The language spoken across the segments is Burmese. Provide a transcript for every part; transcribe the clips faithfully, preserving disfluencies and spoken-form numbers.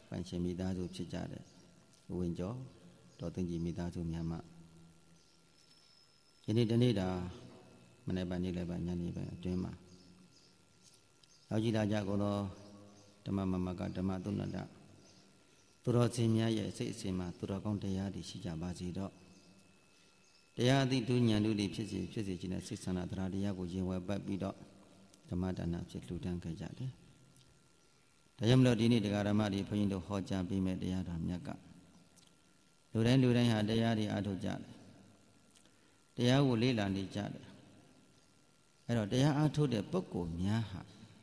ပိုင်ရှင်မိသားစုဖြစ်ကြတဲ့ဦးဝင်းကျော်ဒေါ်သိန်းကြီးမိသားစုများမှယနေ့တနေ့တာမနေ့ပိုင်းနေ့လည်းပိုင်းညနေပိုင်းအတွင်းမှာရောက်ကြည်လာကြကုန်သောဓမ္မမမကဓမ္မသုဏ္ဏတသူတော်စင်များရဲ့စိတ်အစဉ်မှာသူတော်ကောင်းတရားတွေရှိကြပါစေတော့တရားအသည့်ဒုဉာဏ်တို့တွေဖြစ်စေဖြစ်စေခြင်းနဲ့စိတ်ဆန္ဒတရားတရားကိုရင်ဝယ်ပတ်ပြီးတော့ဓမ္မဒါနဖြစ်လှူဒန်းခဲ့ကြတယ်။ဒါကြောင့်မလို့ဒီနေ့တရားဓမ္မတွေဘုန်းကြီးတို့ဟောကြားပေးမဲ့တရားတော်မြတ်ကလူတိုင်းလူတိုင်းဟာတရားတွေအားထုတ်ကြတယ်။တရားကိုလေ့လာနေကြတယ်။အဲ့တော့တရားအားထုတ်တဲ့ပုဂ္ဂိုလ်များဟာ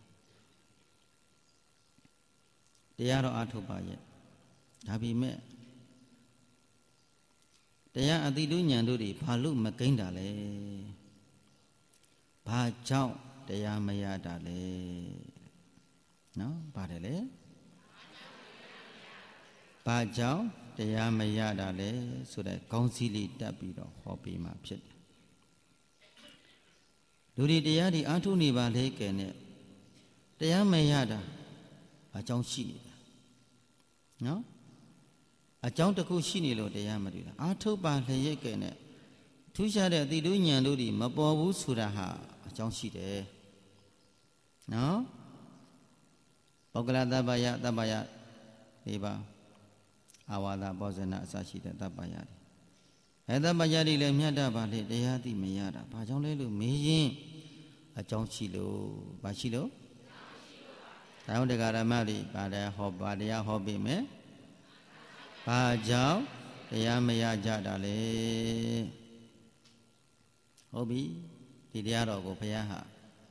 တရားတော်အားထုတ်ပါရဲ့။ဒါပေမဲ့တရားအတိတုဉာဏ်တို့တွေဘာလို့မကိန်းတာလဲ။ဘာကြောင့်တရားမရတာလဲနော်ပါတယ်လေဘာကြောင့်တရားမရတာလဲဆိုတဲ့ခေါင်းစည်းလေးတက်ပြီးတော့ဟောပေးမှဖြစ်တယ်လူတွေတရားတွေအားထုတ်နေပါလေကဲနဲ့တရားမရတာအကြောင်းရှိနေတာနော်အကြောင်းတစ်ခုရှိနေလို့တရားမတွေ့တာအားထုတ်ပါလျက်ကဲနဲ့ထူးခြားတဲ့အတိတုဉာဏ်တို့တွေမပေါ်ဘူးဆိုတာဟာအကြောင်းရှိတယ်နော်ပုဂ္ဂလတပ္ပယတပ္ပယ၄ပါးအာဝါဒဘောဇနအစရှိတဲ့တပ္ပယတွေအဲတပ္ပယတွေလည်းမြတ်တာပါလေတရားသိမရတာဘာကြောင့်လဲလို့မေးရင်အကြောင်းရှိလို့ဘာရှိလို့ဒါကြောင့်တရားဓမ္မတွေပါတယ်ဟောပါတရားဟောပေးမယ်ဘာကြောင့်တရားမရကြတာလဲဟုတ်ပြီဒီတရားတော်ကိုဘုရားဟာ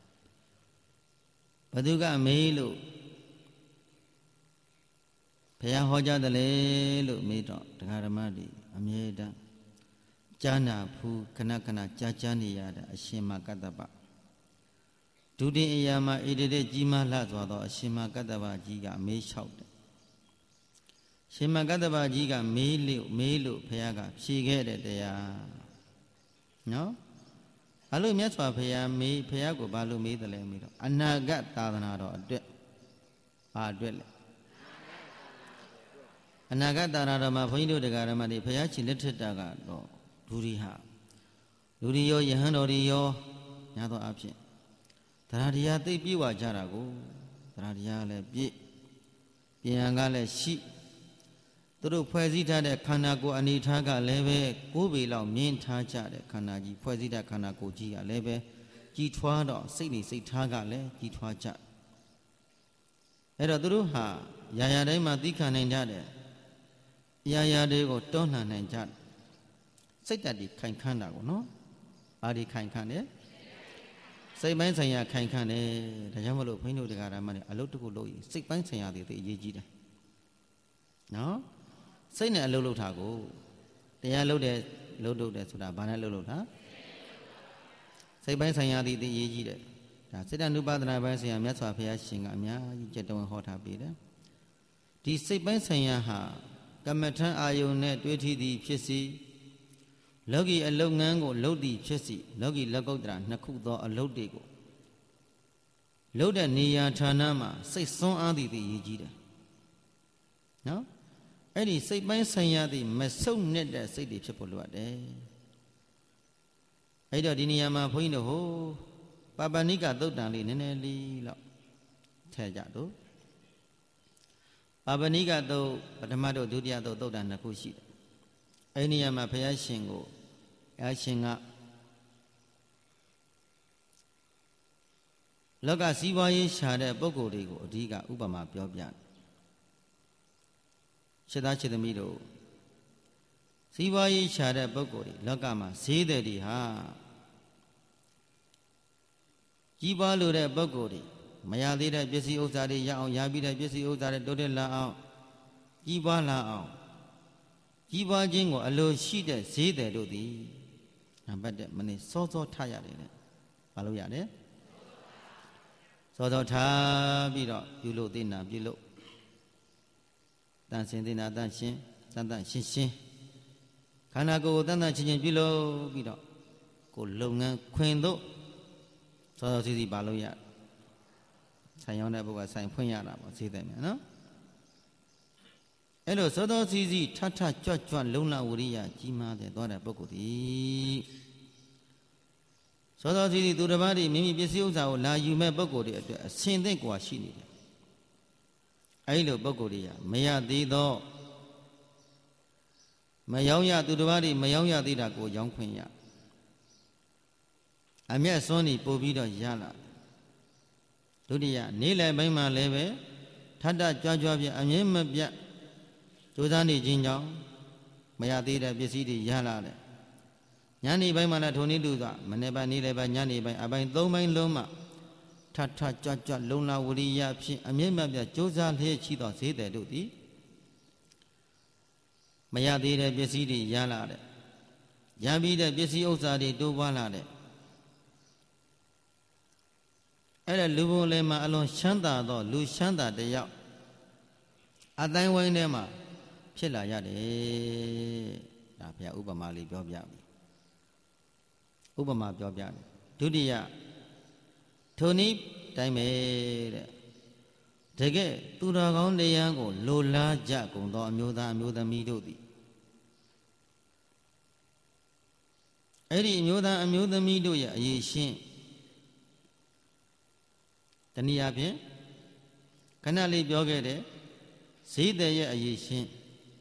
ဘသူကမေးလို့ဘုရားဟောကြားတယ်လေလို့မေးတော့တရားဓမ္မတွေအမြဲတမ်းကြားနာဖူးခဏခဏကြားကြားနေရတဲ့အရှင်မကတ္တပဒုတိယအရာမှာဣတိတိကြီးမားလှစွာသောအရှင်မကတ္တပကြီးကမေးလျှောက်တယ်ရှင်မကတ္တပကြီးကမေးလို့မေးလို့ဘုရားကဖြေခဲ့တဲ့တရားနော်ဘာလို့မြတ်စွာဘုရားမေးဘုရားကိုဘာလို့မေးတယ်လဲမေးတော့အနာဂတ်သာသနာတော်အတွက်ဘာအတွက်လဲအနာဂတ်သာသနာတော်မှာဘုန်းကြီးတို့တရားဓမ္မတွေဘုရားရှင်လက်ထက်တာကတော့လူတွေဟာလူတွေရောယဟန်တော်တွေရောညာသောအဖြစ်တရားတရားသိပြေဝကြတာကိုတရားတရားလည်းပြည့်ပြင်ရန်ကလည်းရှိသူတို့ဖွဲ့စည်းထားတဲ့ခန္ဓာကိုယ်အနေထားကလည်းပဲကိုးပေလောက်မြင်ထားကြတဲ့ခန္ဓာကြီးဖွဲ့စည်းတဲ့ခန္ဓာကိုယ်ကြီးကလည်းပဲကြီးထွားတော့စိတ်နေစိတ်ထားကလည်းကြီးထွားကြအဲ့တော့သူတို့ဟာရာရာတိုင်းမှာသိခံနိုင်ကြတယ်ရာရာတွေကိုတွန်းလှန်နိုင်ကြစိတ်ဓာတ်တွေခိုင်ခန့်တာကိုနော်ဘာတွေခိုင်ခန့်တယ်စိတ်ပိုင်းဆိုင်ရာခိုင်ခန့်တယ်ဒါကြောင့်မလို့ဘုန်းကြီးတို့တရားဓမ္မတွေအလုပ်တစ်ခုလုပ်ရင်စိတ်ပိုင်းဆိုင်ရာတွေသိအရေးကြီးတယ်နော်စိတ်နဲ့အလုပ်လုပ်တာကိုတရားလုပ်တယ်လုပ်လုပ်တယ်ဆိုတာဘာနဲ့လုပ်လုပ်တာစိတ်ပိုင်းဆိုင်ရာသည်သိရေးကြီးတယ်ဒါစိတ္တ ानु ပါဒနာပိုင်းဆိုင်ရာမြတ်စွာဘုရားရှင်ကအများကြီးကြက်တော်ဟောထားပေးတယ်ဒီစိတ်ပိုင်းဆိုင်ရာဟာကမ္မထံအာယုန်နဲ့တွေ့ထီသည်ဖြစ်စီလောကီအလုပ်ငန်းကိုလုပ်သည်ဖြစ်စီလောကီလက်ကုတ်တရာနှစ်ခုသောအလုပ်တွေကိုလုပ်တဲ့နေရာဌာနမှာစိတ်စွန်းအားသည်သိရေးကြီးတယ်နော်အဲ့ဒီစိတ်ပိုင်းဆိုင်ရာသည်မဆုတ်နဲ့တဲ့စိတ်တွေဖြစ်ဖို့လိုအပ်တယ်အဲ့တော့ဒီနေရာမှာဘုန်းကြီးတို့ဟိုပါပဏိကသုတ်တံလေးနည်းနည်းလေးလောက်ထည့်ကြတော့ပါပဏိကသုတ်ပထမတို့ဒုတိယသုတ်သုတ်တံနှစ်ခုရှိတယ်အဲ့ဒီနေရာမှာဘုရားရှင်ကိုဘုရားရှင်ကလောကစီးပွားရေးရှာတဲ့ပုဂ္ဂိုလ်တွေကိုအဓိကဥပမာပြောပြတယ်ခြေသားခြေသမီးတို့စီးပွားရေးရှာတဲ့ပုဂ္ဂိုလ်တွေလောကမှာဈေးသည်တွေဟာကြီးပွားလို့တဲ့ပုဂ္ဂိုလ်တွေမရသေးတဲ့ပစ္စည်းဥစ္စာတွေရအောင်ရပြီးတဲ့ပစ္စည်းဥစ္စာတွေတိုးတက်လာအောင်ကြီးပွားလာအောင်ကြီးပွားခြင်းကိုအလိုရှိတဲ့ဈေးသည်တို့သည်နံပါတ်၁မနေ့စောစောထားရတယ်လေမလုပ်ရတယ်စောစောထားပြီးတော့ပြုလို့သိနာပြုလို့တန်ဆင်သိနာတန်ရှင်းတန်တန်ရှင်းရှင်းခန္ဓာကိုယ်တန်တန်ချင်းချင်းပြုလို့ပြီးတော့ကိုလုပ်ငန်းခွင်တို့စောစောစီစီပါလို့ရဆိုင်ရောင်းတဲ့ဘုကဆိုင်ဖွင့်ရတာပေါ့ဈေးတယ်မြန်နော်အဲ့လိုသောသောစီစီထထကြွကြွလုံလဝရိယကြီးမားတဲ့သွားတဲ့ပုဂ္ဂိုလ်သည်သောသောစီစီသူတစ်ပါးဒီမိမိပစ္စည်းဥစ္စာကိုလာယူမဲ့ပုဂ္ဂိုလ်တွေအတွက်အစင်သင့်ကွာရှိနေတယ်အဲ့လိုပုဂ္ဂိုလ်တွေကမရသေးသောမယောင်းရသူတစ်ပါးဒီမယောင်းရသေးတာကိုရောင်းခွင့်ရအမျက်စွန်းနေပို့ပြီးတော့ရလာဒုတိယနေ့လယ်ပိုင်းမှာလည်းပဲထထကြွကြွပြအမြင်မပြတ်ကြိုးစားနေခြင်းကြောင့်မရသေးတဲ့ပစ္စည်းတွေရလာတယ်ညနေပိုင်းမှာလည်းထုံနေတူသွားမနေ့ပိုင်းနေ့လယ်ပိုင်းညနေပိုင်းအပိုင်းသုံးပိုင်းလုံးမှာထထကြွကြွလုံလာဝရိယဖြင့်အမြင်မပြတ်ကြိုးစားလျက်ရှိသောဈေးတယ်တို့သည်မရသေးတဲ့ပစ္စည်းတွေရလာတယ်ရပြီးတဲ့ပစ္စည်းဥစ္စာတွေတိုးပွားလာတယ်အဲ့ဒါလူဘုံလည်းမှာအလွန်ချမ်းသာသောလူချမ်းသာတယောက်အတိုင်းဝိုင်းထဲမှာဖြစ်လာရတယ်ဒါဘုရားဥပမာလေးပြောပြပြီဥပမာပြောပြတယ်ဒုတိယထိုနည်းတိုင်းပဲတဲ့တကယ်သူတော်ကောင်းတရားကိုလိုလားကြကုန်သောအမျိုးသားအမျိုးသမီးတို့သည်အဲ့ဒီအမျိုးသားအမျိုးသမီးတို့ရဲ့အရေးရှင်းတနည်းအားဖြင့်ခဏလေးပြောခဲ့တဲ့ဈေးသည်ရဲ့အရေးရှင်း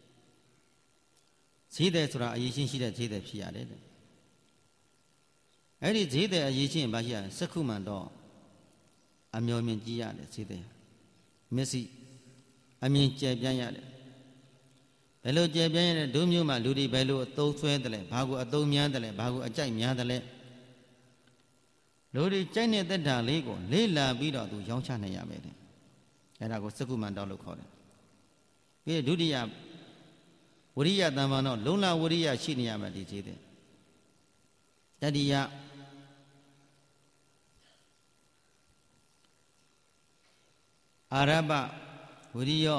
ဈေးသည်ဆိုတာအရေးရှင်းရှိတဲ့ဈေးသည်ဖြစ်ရတယ်တဲ့အဲ့ဒီဈေးသည်အရေးရှင်းဘာရှိရစက္ခုမှန်တော့အမျော်မြင်ကြည့်ရတယ်ဈေးသည်မျက်စိအမြင်ကျယ်ပြန့်ရတယ်ဘယ်လိုကျယ်ပြန့်ရတဲ့ဒုမျိုးမှာလူတွေဘယ်လိုအသုံးဆွဲတယ်လဲဘာကိုအသုံးများတယ်လဲဘာကိုအကြိုက်များတယ်လဲလူတွေကြိုက်တဲ့တက်တာလေးကိုလေးလာပြီးတော့သူရောင်းချနိုင်ရမယ်တဲ့အဲ့ဒါကိုစက္ခုမှန်တော်လို့ခေါ်တယ်ပြီးဒုတိယဝရိယတမ္မာတော့လုံလဝရိယရှိနေရမယ်ဒီဈေးတဲ့တတိယအာရပဝရိယ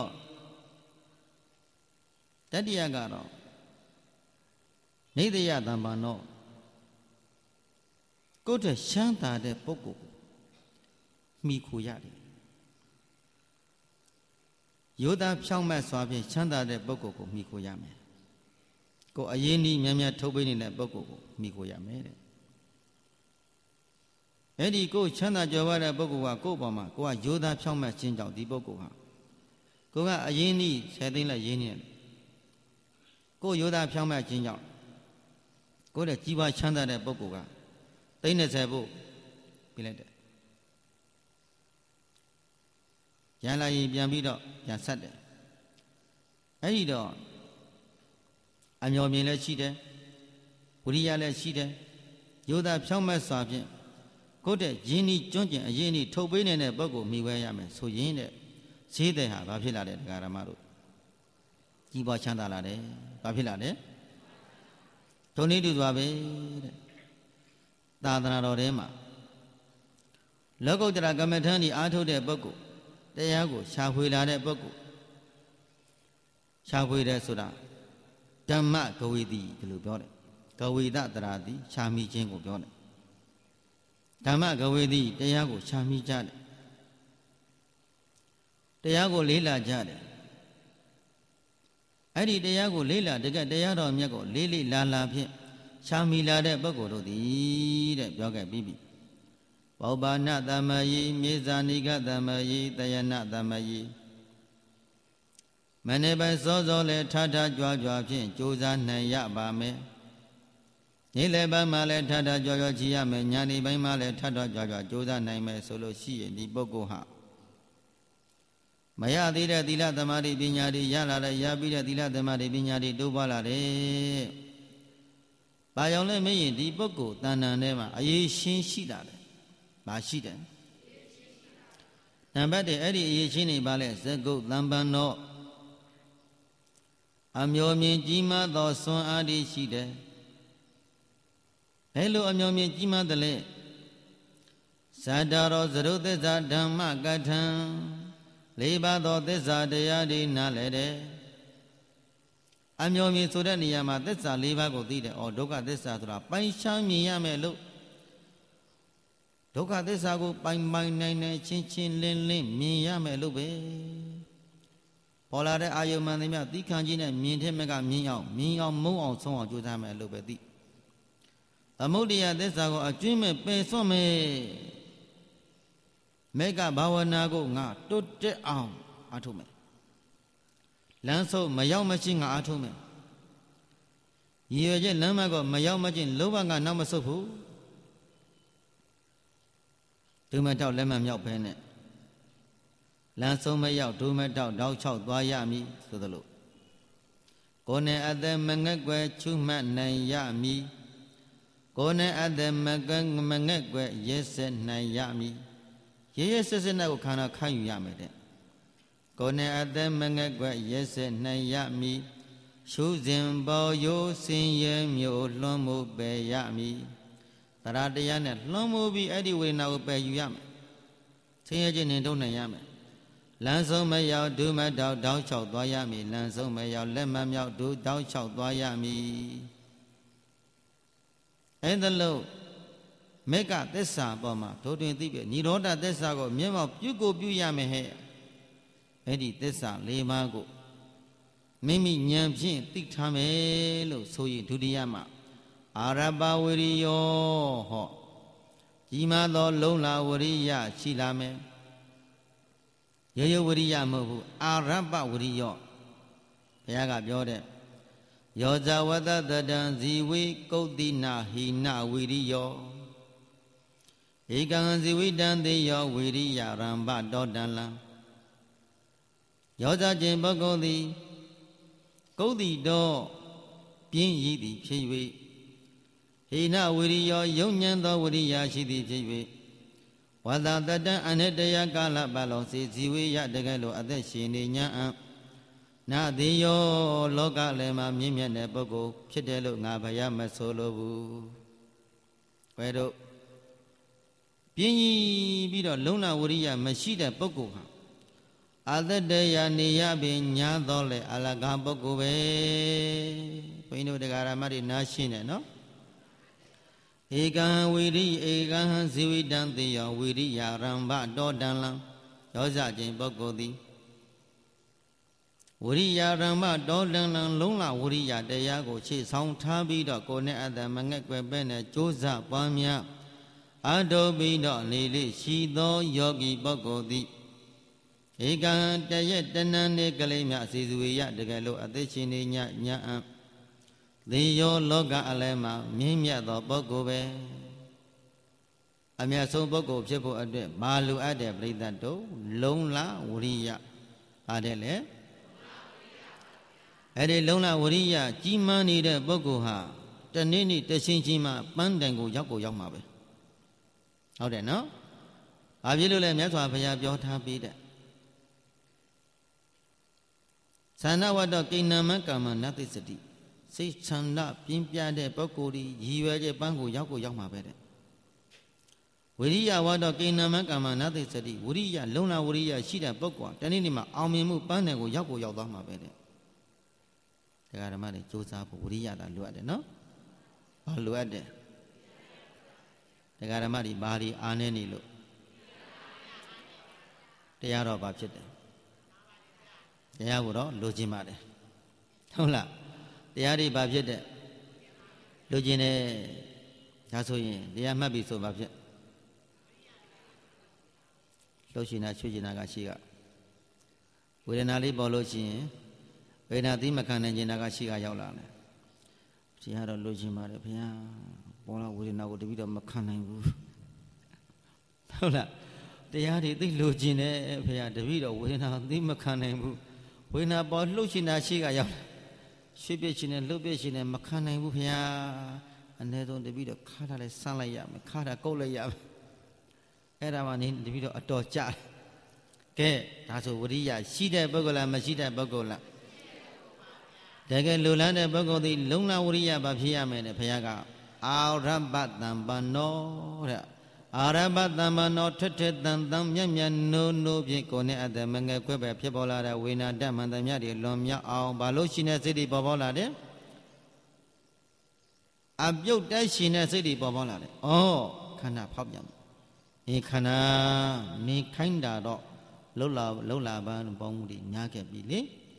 တတိယကတော့နေတယတမ္မာတော့ကိုယ်တည်းရှမ်းသာတဲ့ပုဂ္ဂိုလ်မိခိုရတယ်ယောသားဖြောင့်မတ်စွာဖြင့်ချမ်းသာတဲ့ပုဂ္ဂိုလ်ကိုမိခိုရမယ်ကိုယ်အရင်ကြီးများများထုတ်ပေးနေတဲ့ပုဂ္ဂိုလ်ကိုမိခိုရမယ်တဲ့အဲ့ဒီကိုယ်ချမ်းသာကြွယ်ဝတဲ့ပုဂ္ဂိုလ်ကကိုယ့်ပေါ်မှာကိုယ်ကယောသားဖြောင့်မတ်ခြင်းကြောင့်ဒီပုဂ္ဂိုလ်ဟာကိုယ်ကအရင်ကြီးဆယ်သိန်းလက်ရင်းနေတယ်ကိုယ်ယောသားဖြောင့်မတ်ခြင်းကြောင့်ကိုယ်တဲ့ကြီးပွားချမ်းသာတဲ့ပုဂ္ဂိုလ်ကသိန်း20ဖို့ပြလိုက်တယ်ရန်လာရင်ပြန်ပြီးတော့ပြန်ဆက်တယ်အဲ့ဒီတော့အမျော်မြင်လည်းရှိတယ်ဝိရိယလည်းရှိတယ်ယောသားဖြောင့်မတ်စွာဖြင့်ကိုယ့်တဲ့ယင်းဤကျွန့်ကျင်အရင်ဤထုတ်ပေးနေတဲ့ပုဂ္ဂိုလ်မိဝဲရမယ်ဆိုရင်တဲ့ဈေးတဲ့ဟာဘာဖြစ်လာလဲဒကာရမတို့ကြီးပွားချမ်းသာလာတယ်ဘာဖြစ်လာလဲထုံနေတူစွာပဲတဲ့သာသနာတော်ထဲမှာလောကုတ္တရာကမ္မထံဤအားထုတ်တဲ့ပုဂ္ဂိုလ်တရားကိုရှာဖွေလာတဲ့ပုဂ္ဂိုလ်ရှာဖွေတယ်ဆိုတာဓမ္မဂဝေတိဒီလိုပြောတယ်ဂဝေဒတရာတိရှာမိခြင်းကိုပြောတယ်ဓမ္မဂဝေတိတရားကိုရှာမိကြတယ်တရားကိုလေးလာကြတယ်အဲ့ဒီတရားကိုလေးလာတကယ်တရားတော်မြတ်ကိုလေးလေးလာလာဖြင့်ရှာမိလာတဲ့ပုဂ္ဂိုလ်တို့သည်တဲ့ပြောခဲ့ပြီးပြီဘောဘာနတမယီမြေဇာနိကတမယီတယနတမယီမနေ့ပိုင်းစောစောလဲထထကြွားကြွားဖြင့်ကြိုးစားနိုင်ရပါမယ်နေ့လယ်ပိုင်းမှာလဲထထကြွားကြွားကြည့်ရမယ်ညနေပိုင်းမှာလဲထထကြွားကြွားကြိုးစားနိုင်မယ်ဆိုလို့ရှိရင်ဒီပုဂ္ဂိုလ်ဟာမရသေးတဲ့သီလသမာဓိပညာတွေရလာတဲ့ရပြီးတဲ့သီလသမာဓိပညာတွေတိုးပွားလာတယ်။ဘာကြောင့်လဲမင်းရင်ဒီပုဂ္ဂိုလ်တဏ္ဍာထဲမှာအရေးရှင်းရှိလာတယ်။ဘာရှိတယ်။နံပါတ်တစ်အဲ့ဒီအရေးရှင်းနေပါလဲဇဂုတ်တံပန်တော့အမျော်မြင်ကြီးမားသောစွမ်းအားတွေရှိတယ်။ဘယ်လိုအမျော်မြင်ကြီးမားတယ်လဲ။ဇာတာရောသရုပ်သစ္စာဓမ္မကထံလေးပါးသောသစ္စာတရားတွေနားလည်တယ်အမျော်မြင်ဆိုတဲ့နေရာမှာသစ္စာလေးပါးကိုသိတယ်။အော်ဒုက္ခသစ္စာဆိုတာပိုင်ရှားမြင်ရမယ်လို့ဒုက္ခသစ္စာကိုပိုင်ပိုင်နိုင်နိုင်ချင်းချင်းလင်းလင်းမြင်ရမယ်လို့ပဲဘပေါ်လာတဲ့အာယုံမှန်သမျှသီးခံခြင်းနဲ့မြင်တဲ့မြက်ကမြင်အောင်မြင်အောင်မုံအောင်ဆုံးအောင်ကြိုးစားမယ်လို့ပဲသိသမုဒ္ဒရာသစ္စာကိုအကျွင်းမဲ့ပယ်စွန့်မယ်မေကဘာဝနာကိုငါတွတ်တက်အောင်အားထုတ်မယ်လမ်းဆုံးမရောက်မရှိငါအားထုတ်မယ်ရည်ရွယ်ချက်လမ်းမကောမရောက်မချင်းလောဘကနောက်မဆုတ်ဘူးဒုမတောက်လက်မမြောက်ပဲနဲ့လမ်းဆုံးမရောက်ဒုမတောက်တောက်ချောက်သွားရမည်ဆိုသလိုကိုယ်နဲ့အသက်မငက်ွယ်ချွမှတ်နိုင်ရမည်ကိုယ်နဲ့အသက်မကမငက်ွယ်ရဲစက်နိုင်ရမည်ရဲရဲစက်စက်နဲ့ကိုခန္ဓာခိုင်းယူရမယ်တဲ့ကိုယ်နဲ့အသက်မငက်ွယ်ရဲစက်နိုင်ရမည်ရှုစဉ်ပေါ်ရိုးစင်ရဲမျိုးလွှမ်းမိုးပယ်ရမည်တရားတရားနဲ့လွှမ်းမိုးပြီးအဲ့ဒီဝေဒနာကိုပယ်ယူရမယ်ဆင်းရဲခြင်းနဲ့ထုတ်နိုင်ရမယ်လမ်းဆုံးမရောက်ဒုမတောက်တောက်ချောက်သွားရမည်လမ်းဆုံးမရောက်လက်မမြောက်ဒုတောက်ချောက်သွားရမည်အဲ့ဒါလို့မေကသစ္စာပေါ်မှာဒုတွင်သိပြီនិရောဓသစ္စာကိုမျက်မှောက်ပြုကိုပြုရမယ်ဟဲ့အဲ့ဒီသစ္စာ၄ပါးကိုမိမိဉာဏ်ဖြင့်သိထားမယ်လို့ဆိုရင်ဒုတိယမှာအာရပဝိရိယောဟောကြီးမားသောလုံလာဝရိယရှိလာမယ်ရိုးရိုးဝရိယမဟုတ်ဘူးအာရပဝရိယောဘုရားကပြောတဲ့ယောဇဝတတတံဇီဝေကုတ်တိနာဟိနဝိရိယောဧကံဇီဝိတံတေယောဝိရိယရံပတောတံလံယောဇခြင်းပုဂ္ဂိုလ်သည်ကုတ်တိတော်ပြင်းရည်သည်ဖြစ်၍ဟိနဝိရိယောယုံဉဏ်သောဝိရိယရှိသည်ဖြစ်၍ဝါသတတံအနိတယကာလပတ်လုံးစီဇီဝေယတကယ်လို့အသက်ရှင်နေညာအံနာတိယောလောကလည်းမှာမြင့်မြတ်တဲ့ပုဂ္ဂိုလ်ဖြစ်တယ်လို့ငါဘုရားမဆိုလိုဘူးဘယ်တော့ပြင်းကြီးပြီးတော့လုံလဝရိယမရှိတဲ့ပုဂ္ဂိုလ်ဟာအတ္တယနေရပင်ညာတော်လေအလကပုဂ္ဂိုလ်ပဲဘုန်းကြီးတို့တရားဓမ္မတွေနားရှင်းတယ်နော်ဧကံဝိရိဧကံဇီဝိတံတေယောဝိရိယရံဗတောတံလံရောစခြင်းပုဂ္ဂိုလ်သည်ဝိရိယရံဗတောတံလံလုံးလဝိရိယတရားကိုခြေဆောင်ထားပြီးတော့ကိုယ်နဲ့အတ္တမငဲ့ွယ်ပဲနဲ့ကြိုးစားပွားများအတုပြီးတော့နေလေရှိသောယောဂီပုဂ္ဂိုလ်သည်ဧကံတရက်တဏ္ဍေကလေးမြစီစုဝေယတကယ်လို့အသက်ရှင်နေညညာအံသေယောလောကအလဲမှာမြင့်မြတ်သောပုဂ္ဂိုလ်ပဲအမြတ်ဆုံးပုဂ္ဂိုလ်ဖြစ်ဖို့အတွက်မာလူအပ်တဲ့ပြိဿတ်တို့လုံလဝရိယအားတဲ့လေအဲ့ဒီလုံလဝရိယကြီးမားနေတဲ့ပုဂ္ဂိုလ်ဟာတနေ့နေ့တရှင်ချင်းမှပန်းတိုင်ကိုရောက်ကိုရောက်မှာပဲဟုတ်တယ်နော်ဘာဖြစ်လို့လဲမြတ်စွာဘုရားပြောထားပြီးတဲ့သန္နဝတ္တကိဏ္ဏမကမ္မနတိစတိစိတ်ချန္ဒပြင်းပြတဲ့ပုဂ္ဂိုလ်ဒီရည်ရွယ်ချက်ပန်းကိုရောက်ကိုရောက်မှာပဲတဲ့ဝိရိယဝတ္တကိဏ္ဏမကမ္မနတိစတိဝိရိယလုံလဝိရိယရှိတဲ့ပုဂ္ဂိုလ်တနေ့နေ့မှာအောင်မြင်မှုပန်းတယ်ကိုရောက်ကိုရောက်သွားမှာပဲတဲ့တရားဓမ္မတွေစူးစမ်းဖို့ဝိရိယတာလိုအပ်တယ်နော်ဘာလိုအပ်တယ်တရားဓမ္မတွေဘာတွေအားနေနေလို့တရားတော့ဘာဖြစ်တယ်တရားကိုတော့လိုချင်ပါတယ်ဟုတ်လားတရားတွေဘာဖြစ်တဲ့လိုချင်တယ်ဒါဆိုရင်တရားမှတ်ပြီဆိုဘာဖြစ်လှုပ်ရှင်တာချွေရှင်တာကရှိကဝေဒနာလေးပေါ်လို့ရှိရင်ဝေဒနာသိမခံနိုင်ခြင်းတာကရှိကရောက်လာတယ်ဘုရားတော့လိုချင်ပါတယ်ဘုရားပေါ်လာဝေဒနာကိုတပိတော့မခံနိုင်ဘူးဟုတ်လားတရားတွေသိလိုချင်တယ်ဘုရားတပိတော့ဝေဒနာသိမခံနိုင်ဘူးဝေဒနာပေါ်လှုပ်ရှင်တာရှိကရောက်ရွှေပြည့်ရှင်နဲ့လှုပ်ပြည့်ရှင်နဲ့မခံနိုင်ဘူးဘုရားအ ਨੇ ဆုံးတပိတော့ခါထားလိုက်ဆန်းလိုက်ရမယ်ခါထားကုတ်လိုက်ရမယ်အဲ့ဒါမှနေတပိတော့အတော်ကြကဲဒါဆိုဝိရိယရှိတဲ့ပုဂ္ဂိုလ်လားမရှိတဲ့ပုဂ္ဂိုလ်လားတကယ်လူလန်းတဲ့ပုဂ္ဂိုလ်သည်လုံလဝိရိယဘာဖြစ်ရမယ်နဲ့ဘုရားကအာရဘတံပန္နောတဲ့အာရဘတံပန္နောထွတ်ထွတ်တန်တန်မြတ်မြတ်နိုးနိုးဖြင့်ကိုယ်နဲ့အတ္တမငယ်ခွဲပဲဖြစ်ပေါ်လာတဲ့ဝေနာတမှန်တမ်းမြတ်တွေလွန်မြောက်အောင်ဘာလို့ရှိနေစိတ်တွေပေါ်ပေါ်လာတယ်အပြုတ်တက်ရှင်တဲ့စိတ်တွေပေါ်ပေါ်လာတယ်ဩခန္ဓာဖောက်ပြန်ဒီခန္ဓာနေခိုင်းတာတော့လှုပ်လာလှုပ်လာပန်းပေါင်းမှုတွေညားခဲ့ပြီလေ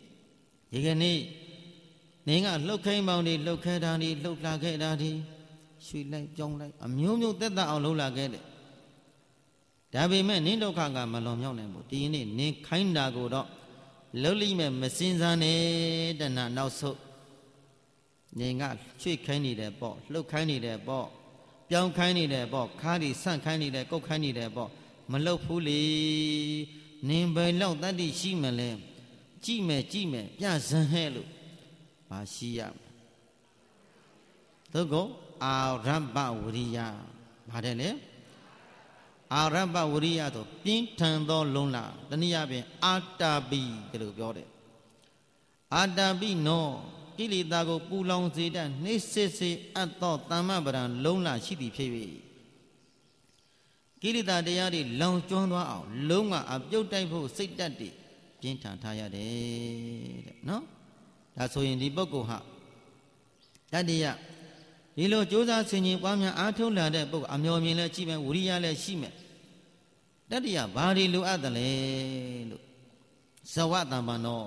ဒီကနေ့နင်းကလှုပ်ခိုင်းပေါင်းတွေလှုပ်ခဲတာတွေလှုပ်လာခဲ့တာတွေရွှေလိုက်ကြောင်းလိုက်အမျိုးမျိုးသက်သက်အောင်လှုပ်လာခဲ့တယ်ဒါပေမဲ့နင်းဒုက္ခကမလွန်မြောက်နိုင်ဘူးဒီနေ့နင်းခိုင်းတာကိုတော့လှုပ်လိမ့်မဲ့မစင်စားနဲ့တဏနောက်ဆုတ်နင်းကရွှေ့ခိုင်းနေတယ်ပေါ့လှုပ်ခိုင်းနေတယ်ပေါ့ပြောင်းခိုင်းနေတယ်ပေါ့ခါးတွေဆန့်ခိုင်းနေတယ်ကုတ်ခိုင်းနေတယ်ပေါ့မလှုပ်ဘူးလေနင်းဘယ်လောက်တတ္တိရှိမလဲကြည့်မယ်ကြည့်မယ်ပြဇံဟဲ့လို့ပါရှိရမယ်သို့ကောအာရဗ္ဗဝရိယပါတယ်လေအာရဗ္ဗဝရိယဆိုပြင်းထန်သောလုံးလာတနည်းအားဖြင့်အာတာပိဒီလိုပြောတယ်အာတာပိနောကိလေသာကိုပူလောင်စေတတ်နှိမ့်စစ်စေအပ်သောတမ္မပဒံလုံးလာရှိသည်ဖြစ်၍ကိလေသာတရားတွေလောင်ကျွမ်းသွားအောင်လုံးဝအပြုတ်တိုက်ဖို့စိတ်တတ်တည်ပြင်းထန်ထားရတယ်တဲ့နော်ဒါဆိုရင်ဒီပုဂ္ဂိုလ်ဟာတတ္တိယဒီလိုကြိုးစားဆင်ခြင်ပွားများအားထုတ်လာတဲ့ပုဂ္ဂိုလ်အမျှော်မြင်လည်းရှိမယ်ဝိရိယလည်းရှိမယ်တတ္တိယဘာတွေလိုအပ်တယ်လဲလို့ဇဝတမ္ပန္နော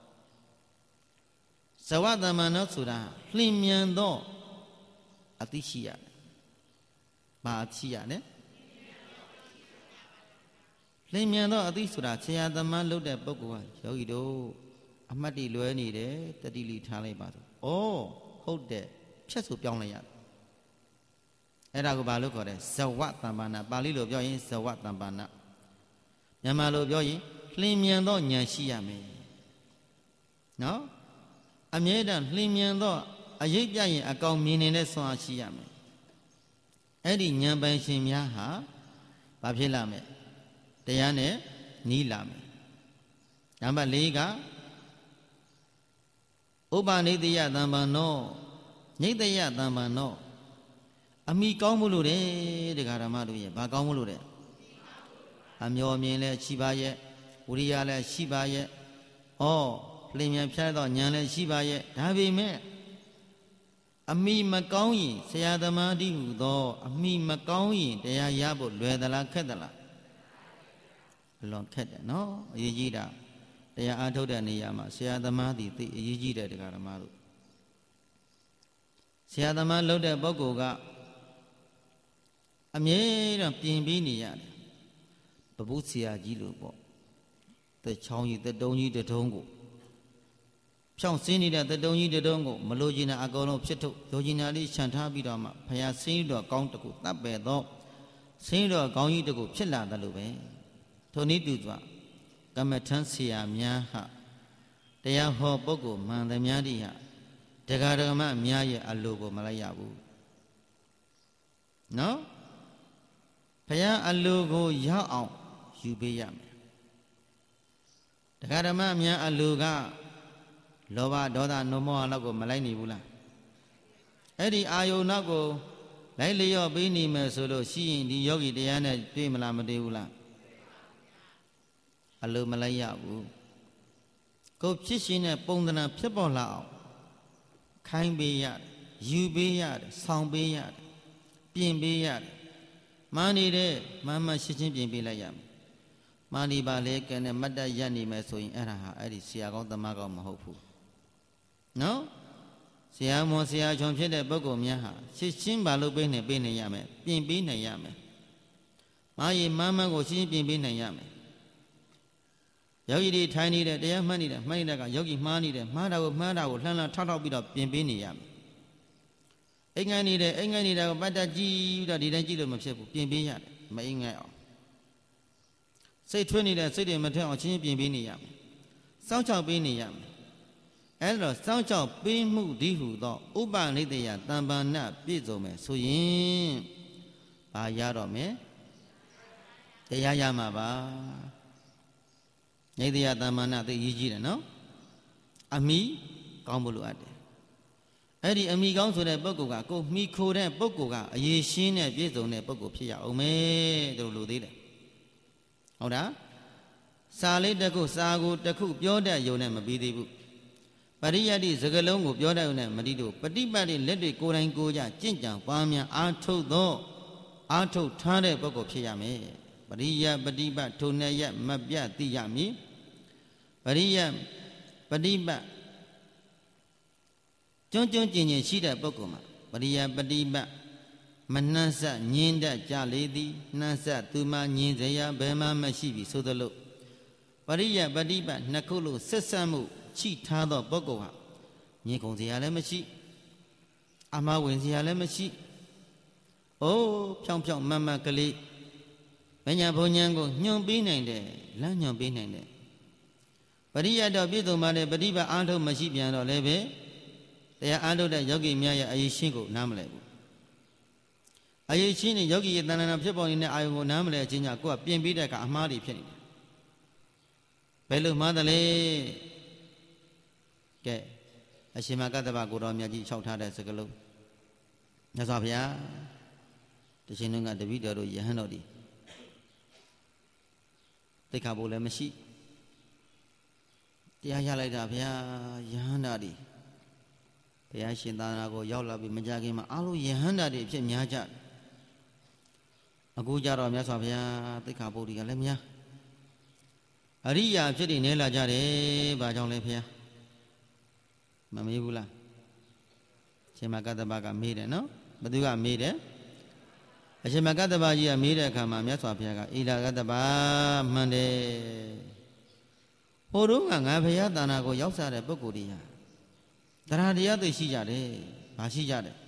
ဇဝတမ္ပန္နောဆိုတာလျင်မြန်သောအသိရှိရတယ်ဘာအသိရလဲလျင်မြန်သောအသိဆိုတာဆရာသမားလုပ်တဲ့ပုဂ္ဂိုလ်ကယောဂီတို့အမှတ်တည်လွဲနေတယ်တတိလီထားလိုက်ပါဆိုဩဟုတ်တယ်ဖြတ်ဆိုပြောင်းလိုက်ရတယ်အဲ့ဒါကိုဘာလို့ခေါ်လဲဇဝတမ္ပန္နပါဠိလိုပြောရင်ဇဝတမ္ပန္နမြန်မာလိုပြောရင်လျင်မြန်သောဉာဏ်ရှိရမယ်နော်အမြဲတမ်းလျင်မြန်သောအရေးပြရင်အကောင်မြင်နေတဲ့ဆွမ်းအားရှိရမယ်အဲ့ဒီဉာဏ်ပိုင်ရှင်များဟာဘာဖြစ်လာမလဲတရားနဲ့နီးလာမယ်နံပါတ်၄ကဥပနိတယတမ္ပန္နောညိတယတမ္ပန္နောအမိကောင်းမှုလို့တဲ့တရားဓမ္မတို့ရဲ့ဘာကောင်းမှုလို့တဲ့အမျော်မြင်လဲရှိပါရဲ့ဝိရိယလည်းရှိပါရဲ့ဩလင်မြန်ဖြတ်တော့ဉာဏ်လည်းရှိပါရဲ့ဒါပေမဲ့အမိမကောင်းရင်ဆရာသမားတိဟုသောအမိမကောင်းရင်တရားရဖို့လွယ်သလားခက်သလားအလွန်ခက်တယ်နော်အရေးကြီးတာတရားအားထုတ်တဲ့နေရာမှာဆရာသမားသည်သိအရေးကြီးတဲ့တရားဓမ္မတို့ဆရာသမားလုပ်တဲ့ပုဂ္ဂိုလ်ကအမြဲတမ်းပြင်ပြီးနေရတယ်ပပုဆရာကြီးလို့ပေါ့တဲ့ချောင်းကြီးတဲ့တုံးကြီးတဲ့တုံးကိုဖြောင်းစင်းနေတဲ့တဲ့တုံးကြီးတဲ့တုံးကိုမလိုချင်တဲ့အကုန်လုံးဖြစ်ထုတ်လိုချင်တာလေးခြံထားပြီးတော့မှဖယားစင်းတော်ကောင်းတကူတပ်ပဲတော့စင်းတော်ကောင်းကြီးတကူဖြစ်လာတယ်လို့ပဲထိုနည်းတူစွာကမ္မထမ်းဆရာများဟာတရားဟောပုဂ္ဂိုလ်မှန်သမျှတိဟာတရားဓမ္မများရဲ့အလိုကိုမလိုက်ရဘူးနော်ဘုရားအလိုကိုရောက်အောင်ယူပေးရမယ်တရားဓမ္မများအလိုကလောဘဒေါသနှုတ်မောဟလောက်ကိုမလိုက်နေဘူးလားအဲ့ဒီအာယုန်နောက်ကိုလိုက်လျော့ပေးနေမယ်ဆိုလို့ရှိရင်ဒီယောဂီတရားနဲ့တွေ့မလားမတွေ့ဘူးလားအလိုမလိုက်ရဘူးကိုဖြစ်ရှင်တဲ့ပုံသဏ္ဍာန်ဖြစ်ပေါ်လာအောင်ခိုင်းပေးရတယ်ယူပေးရတယ်ဆောင်ပေးရတယ်ပြင်ပေးရတယ်မာနေတဲ့မမရှင်းချင်းပြင်ပေးလိုက်ရမယ်မာနေပါလေကဲနဲ့မတ်တက်ရက်နေမယ်ဆိုရင်အဲ့ဒါဟာအဲ့ဒီဆရာကောင်းသမားကောင်းမဟုတ်ဘူးနော်ဆရာမောဆရာချွန်ဖြစ်တဲ့ပုဂ္ဂိုလ်များဟာရှင်းချင်းပါလို့ပေးနေပေးနေရမယ်ပြင်ပေးနိုင်ရမယ်မာရီမမကိုရှင်းပြင်ပေးနိုင်ရမယ်ယောဂီတွေထိုင်နေတဲ့တရားမှတ်နေတဲ့မှတ်နေတဲ့ကယောဂီမှားနေတယ်မှားတာကိုမှားတာကိုလှမ်းလှမ်းထောက်ထောက်ပြီးတော့ပြင်ပေးနေရမယ်အိမ်ငိုင်းနေတယ်အိမ်ငိုင်းနေတာကိုပတ်တက်ကြည့်ပြီးတော့ဒီတိုင်းကြည့်လို့မဖြစ်ဘူးပြင်ပေးရတယ်မအိမ်ငိုင်းအောင်စိတ်ထွေးနေတဲ့စိတ်တွေမထွက်အောင်ချင်းချင်းပြင်ပေးနေရမယ်စောင့်ချောက်ပေးနေရမယ်အဲဒါတော့စောင့်ချောက်ပေးမှုဒီဟုသောဥပနိတယတမ္ပန္နပြည့်စုံမယ်ဆိုရင်ဘာရတော့မယ်တရားရမှာပါညိတယတမ္ပန္နသိရည်ကြီးတယ်နော်အမိကောင်းဖို့လိုအပ်တယ်အဲ့ဒီအမိကောင်းဆိုတဲ့ပုဂ္ဂိုလ်ကကိုမိခိုတဲ့ပုဂ္ဂိုလ်ကအရေးရှင်းတဲ့ပြည့်စုံတဲ့ပုဂ္ဂိုလ်ဖြစ်ရအောင်မယ်တို့လိုသေးတယ်ဟုတ်လားစာလေးတစ်ခုစာကိုတစ်ခုပြောတတ်ရုံနဲ့မပြီးသေးဘူးပရိယတ္တိစကလုံးကိုပြောတတ်ရုံနဲ့မတည်တို့ပฏิပတ်တိလက်တွေကိုယ်တိုင်ကိုယ်ကြကြင့်ကြံပွားများအာထုတ်သောအာထုတ်ထားတဲ့ပုဂ္ဂိုလ်ဖြစ်ရမယ်ပရိယပฏิပတ်ထုံနဲ့ရမပြတ်သိရမည်ပရိယပฏิပတ်ကျွန်းကျွန်းကျင်ကျင်ရှိတဲ့ပုဂ္ဂိုလ်မှာပရိယပฏิပတ်မနှံ့ဆက်ညင်းတတ်ကြလေသည်နှံ့ဆက်သူမှညင်းစရာဘယ်မှမရှိပြီဆိုသလိုပရိယပฏิပတ်နှစ်ခုလို့ဆက်ဆက်မှုချိထားသောပုဂ္ဂိုလ်ဟာညင်ကုန်စရာလည်းမရှိအမှားဝင်စရာလည်းမရှိအိုးဖြောင်းဖြောင်းမတ်မတ်ကလေးပညာဘုံဉာဏ်ကိုညွှန်ပေးနိုင်တယ်လမ်းညွှန်ပေးနိုင်တယ်ပရိယတော်ပြည့်စုံပါတဲ့ပฏิပတ်အားထုတ်မရှိပြန်တော့လည်းပဲတရားအားထုတ်တဲ့ယောဂီများရဲ့အရေးရှင်းကိုနားမလဲဘူးအရေးရှင်းတဲ့ယောဂီရဲ့တဏ္ဍာဖြစ်ပေါ်နေတဲ့အာယုံကိုနားမလဲခြင်းကြောင့်ကိုယ်ကပြင်ပြီးတဲ့အခါအမှားတွေဖြစ်နေတယ်ဘယ်လိုမှားတယ်လဲကဲအရှင်မကတ္တဗကိုတော်မြတ်ကြီး၆ထားတဲ့စကားလုံးမြတ်စွာဘုရားတရှင်တို့ကတပည့်တော်တို့ယဟန်တော်ဒီသိက္ခာပုဒ်လည်းမရှိတရားရလိုက်တာဘုရားယဟန်တော်ဒီဘုရားရှင်သာသနာကိုရောက်လာပြီးမကြခင်မှာအားလုံးယဟန်တော်ဒီအဖြစ်များကြအခုကြတော့မြတ်စွာဘုရားသိက္ခာပုဒ်တွေကလည်းများအရိယာဖြစ်နေလာကြတယ်ဘာကြောင့်လဲဘုရားမမေးဘူးလားရှင်မကတ္တဗကမေးတယ်နော်ဘသူကမေးတယ်အရှင်မကတ္တဗကြီးကမေးတဲ့အခါမှာမြတ်စွာဘုရားကဣလာကတ္တဗမှန်တယ်ဟိုတုန်းကငါဘုရားသာနာကိုရောက်စားတဲ့ပုဂ္ဂိုလ်တွေဟာတရားတရားသိရှိကြတယ်ဘာရှိကြတယ်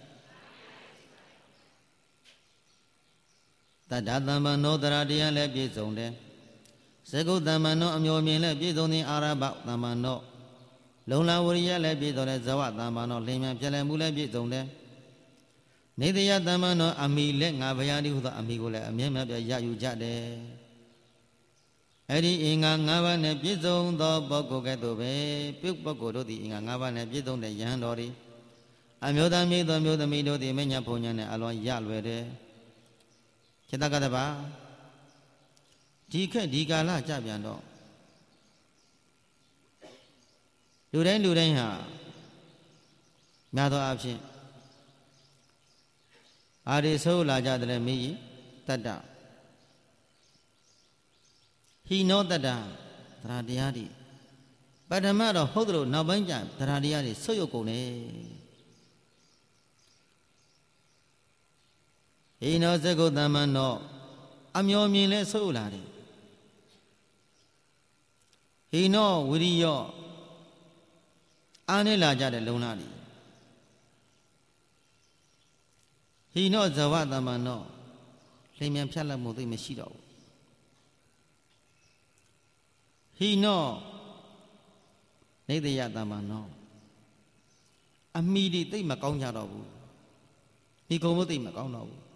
တတ္တသမ္ပန္နောတရားတရားလည်းပြည့်စုံတယ်သကုတ္တမ္ပန္နောအမျိုးမြင်လည်းပြည့်စုံတဲ့အာရဘသမ္ပန္နောလုံလဝရိယလည်းပြည့်စုံတဲ့ဇဝသမ္ပန္နောလင်းမြန်ပြည့်လည်မှုလည်းပြည့်စုံတယ်နေတယသမ္ပန္နောအမိလည်းငါဘုရားဒီဟုသောအမိကိုလည်းအမြဲမြဲပြရယူကြတယ်အဲ့ဒီအင်္ဂါ၅ပါးနဲ့ပြည့်စုံသောပုဂ္ဂိုလ်ကဲ့သို့ပဲပြုပုဂ္ဂိုလ်တို့သည်အင်္ဂါ၅ပါးနဲ့ပြည့်စုံတဲ့ယဟန်တော်တွေအမျိုးသားမျိုးသောမျိုးသမီးတို့သည်မညာဘုံညာနဲ့အလွန်ရလွယ်တယ်จิตကတ္တဗဒီခက်ဒီကာလကြပြန်တော့လူတိုင်းလူတိုင်းဟာများသောအားဖြင့်အာရိဆိုးလာကြတယ်မေးရင်တတ္တဟိနောတတ္တတရားတရားတွေပထမတော့ဟုတ်တယ်လို့နောက်ပိုင်းကျတရားတရားတွေဆွတ်ယုတ်ကုန်တယ်ဟိနောသကုတ္တမနောအမျောမြင်လဲဆွတ်ယုတ်လာတယ်ဟိနောဝိရိယောအားနဲ့လာကြတဲ့လုံလာတွေဟိနောဇဝတမ္မနောလျင်မြန်ဖြတ်လက်မှုသိမရှိတော့ဘူးဟိနောနေတယတမ္မနောအမိတွေသိမကောင်းကြတော့ဘူးဒီကုံမသိမကောင်းတော့ဘူး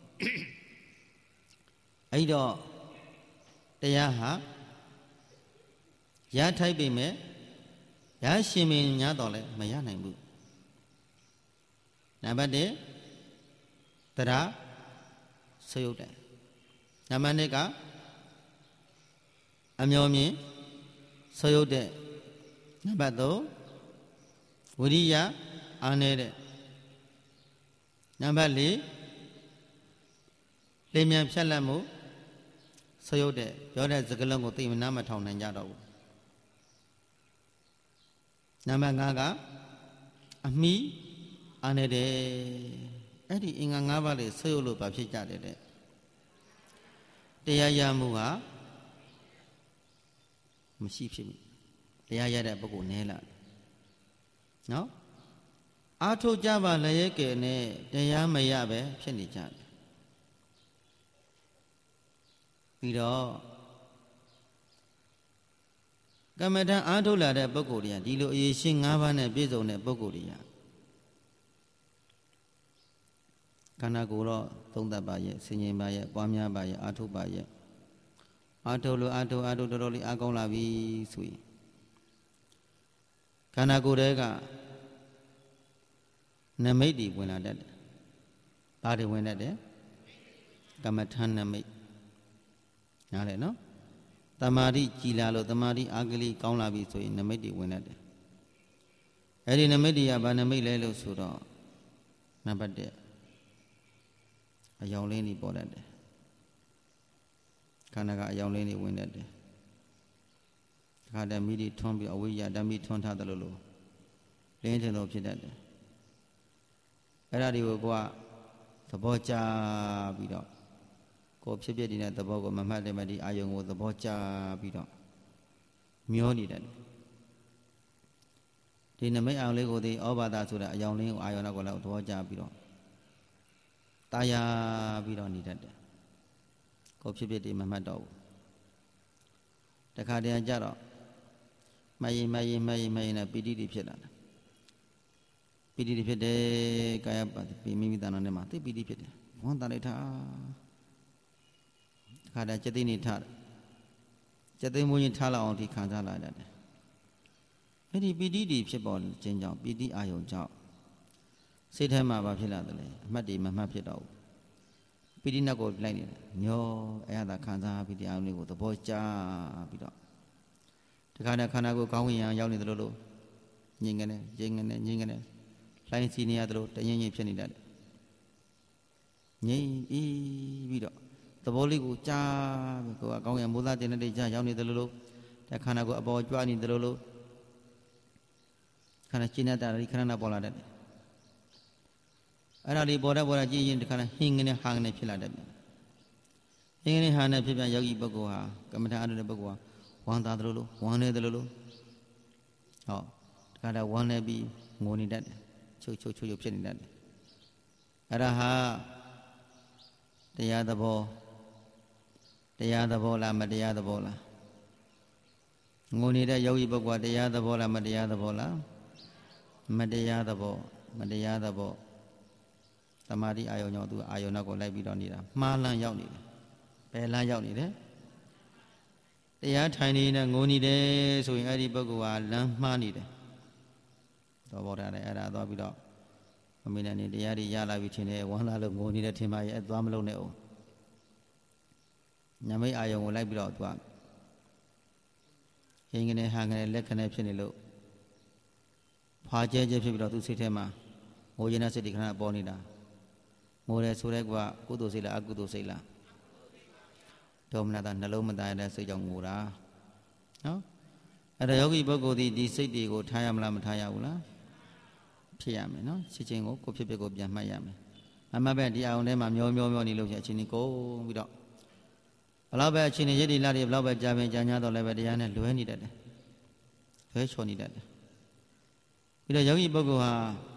အဲ့တော့တရားဟာရထိုက်ပေမဲ့ရရှင်မင်းညားတော့လဲမရနိုင်ဘူးနံပါတ်၁တရားဆွယုတ်တယ်နံပါတ်၂ကအမျောမြင်ဆွယုတ်တဲ့နံပါတ်၃ဝိရိယအားနည်းတဲ့နံပါတ်၄လင်းမြန်ဖြတ်လက်မှုဆွယုတ်တဲ့ပြောတဲ့စကားလုံးကိုသိမနာမထောင်နိုင်ကြတော့ဘူးနံပါတ်၅ကအမိအားနေတယ်အဲ့ဒီအင်္ဂါ၅ပါးလေးဆွေးလို့ဘာဖြစ်ကြတယ်တဲ့တရားရမှုဟာမရှိဖြစ်ဘူးတရားရတဲ့ပုဂ္ဂိုလ်နည်းလာနော်အာထုတ်ကြပါလည်းရဲ့ကဲနဲ့တရားမရပဲဖြစ်နေကြတယ်ပြီးတော့ကမ္မထံအားထုတ်လာတဲ့ပုဂ္ဂိုလ်တွေကဒီလိုအရေးရှင်း၅ပါးနဲ့ပြည့်စုံတဲ့ပုဂ္ဂိုလ်တွေကခန္ဓာကိုယ်တော့သုံးသပ်ပါရဲ့ဆင်ញင်ပါရဲ့ပွားများပါရဲ့အားထုတ်ပါရဲ့အားထုတ်လို့အားထုတ်အားထုတ်တော်တော်လေးအားကောင်းလာပြီဆိုရင်ခန္ဓာကိုယ်တွေကနမိတ်တွေဝင်လာတတ်တယ်။ဘာတွေဝင်တတ်တယ်။ကမ္မထံနမိတ်နားလဲနော်။တမာတိကြည်လာလို့တမာတိအာဂလိကောင်းလာပြီဆိုရင်နမိတ်တွေဝင်တတ်တယ်။အဲဒီနမိတ်တွေကဘာနမိတ်လဲလို့ဆိုတော့နံပါတ်၁အယောင်လင်းတွေပေါ်တတ်တယ်ခန္ဓာကအယောင်လင်းတွေဝင်တတ်တယ်ခါတည်းမိတွေထွန်းပြီးအဝိယဓာမိထွန်းထားတယ်လို့လို့လင်းထင်လို့ဖြစ်တတ်တယ်အဲ့ဒါတွေကိုကသဘောကျပြီးတော့ကိုဖြစ်ဖြစ်နေတဲ့သဘောကိုမမှတ်တယ်မဒီအာယုံကိုသဘောကျပြီးတော့မျောနေတယ်ဒီနမိတ်အောင်လေးကိုဒီဩဘာဒဆိုတဲ့အယောင်လေးကိုအာယုံနောက်ကိုလည်းသဘောကျပြီးတော့တာယာပြီးတော့နေတတ်တယ်ကိုဖြစ်ဖြစ်ဒီမမှတ်တော့ဘူးတခါတည်းကြတော့မယိမယိမယိမယိနဲ့ပီတိတွေဖြစ်လာတယ်ပီတိတွေဖြစ်တယ်ကာယပိမိမိတဏ္ဍာနဲ့မှာသိပီတိဖြစ်တယ်ဝမ်းသာလိုက်တာတခါတည်းစက်သိနေထားတယ်စက်သိမိုးရင်ထားလောက်အောင်ဒီခံစားလာတယ်အဲ့ဒီပီတိတွေဖြစ်ပေါ်ခြင်းကြောင့်ပီတိအာယုံကြောင့်စိတ်ထဲမှာဘာဖြစ်လာတယ်လဲအမှတ်တွေမမှတ်ဖြစ်တော့ဘူးပီတိနဲ့ကိုလိုက်နေတယ်ညောအဲ့ဒါခံစားပီတိအာယုံလေးကိုသဘောကျပြီးတော့တခါတည်းခန္ဓာကိုယ်ကောင်းဝင်ရန်ရောက်နေတယ်လို့လို့ငြိမ်ကနေငြိမ်ကနေငြိမ်ကနေလိုင်းစီနေရတယ်လို့တငြိမ်ငြိမ်ဖြစ်နေတတ်တယ်ငြိမ်အေးပြီးတော့သဘောလေးကိုကြားပြီးကိုယ်ကကောင်းရန်မိုးသားတင်တဲ့ကြားရောက်နေတယ်လို့လို့တခါတည်းကိုအပေါ်ကြွားနေတယ်လို့လို့ခန္ဓာရှင်းနေတာဒီခန္ဓာပေါ်လာတတ်တယ်အဲ့ဒါလေးပေါ်တဲ့ပေါ်တဲ့ကြည့်ရင်တခါတည်းဟင်းကနေဟာကနေဖြစ်လာတတ်တယ်ဟင်းကနေဟာနေဖြစ်ပြန်ယောဂီပုဂ္ဂိုလ်ဟာကမ္မထာအထုတဲ့ပုဂ္ဂိုလ်ဟာဝမ်းသာတယ်လို့လို့ဝမ်းနေတယ်လို့လို့ဟောတခါတည်းဝမ်းနေပြီးငိုနေတတ်တယ်ချုပ်ချုပ်ချုပ်ချုပ်ဖြစ်နေတတ်တယ်အဲ့ဒါဟာတရားသဘောတရားသဘောလားမတရားသဘောလားငိုနေတဲ့ယောဂီပုဂ္ဂိုလ်ကတရားသဘောလားမတရားသဘောလားမတရားသဘောမတရားသဘောသမာဓိအာယုံကြောင့်သူအာယုံနောက်ကိုလိုက်ပြီးတော့နေတာမှားလန်းရောက်နေတယ်ဘယ်လန်းရောက်နေတယ်တရားထိုင်နေတဲ့ငိုနေတယ်ဆိုရင်အဲ့ဒီပုဂ္ဂိုလ်ဟာလမ်းမှားနေတယ်တော့ဘောထားတယ်အဲ့ဒါသွားပြီးတော့မမေနဲ့နေတရားတွေရလာပြီထင်တယ်ဝမ်းလာလို့ငိုနေတဲ့ထင်ပါရဲ့အဲ့သွားမလုံးနဲ့အောင်ညမိတ်အာယုံကိုလိုက်ပြီးတော့သွားဟင်းကနေဟာကနေလက်ခနဲ့ဖြစ်နေလို့ဖွာကျဲကျဲဖြစ်ပြီးတော့သူစိတ်ထဲမှာငိုရင်တဲ့စိတ်တွေခဏပေါ်နေတာငိုတယ်ဆိုတဲ့ကွာကုသိုလ်စိတ်လားအကုသိုလ်စိတ်လားဒေါမနတာနှလုံးမသားရတဲ့စိတ်ကြောင့်ငိုတာနော်အဲ့ဒါယောဂီပုဂ္ဂိုလ်ဒီဒီစိတ်တွေကိုထားရမလားမထားရဘူးလားဖြစ်ရမယ်နော်ချက်ချင်းကိုကိုဖြစ်ဖြစ်ကိုပြန်မှတ်ရမယ်အမှတ်ပဲဒီအောင်ထဲမှာမျောမျောမျောနေလို့ချင်းအချင်းကိုပြီးတော့ဘလောက်ပဲအချင်းရည်ရည်လာတွေဘလောက်ပဲကြာပင်ကြာညာတော့လည်းပဲတရားနဲ့လွဲနေတတ်တယ်လွဲချော်နေတတ်တယ်ပြီးတော့ယောဂီပုဂ္ဂိုလ်ဟာ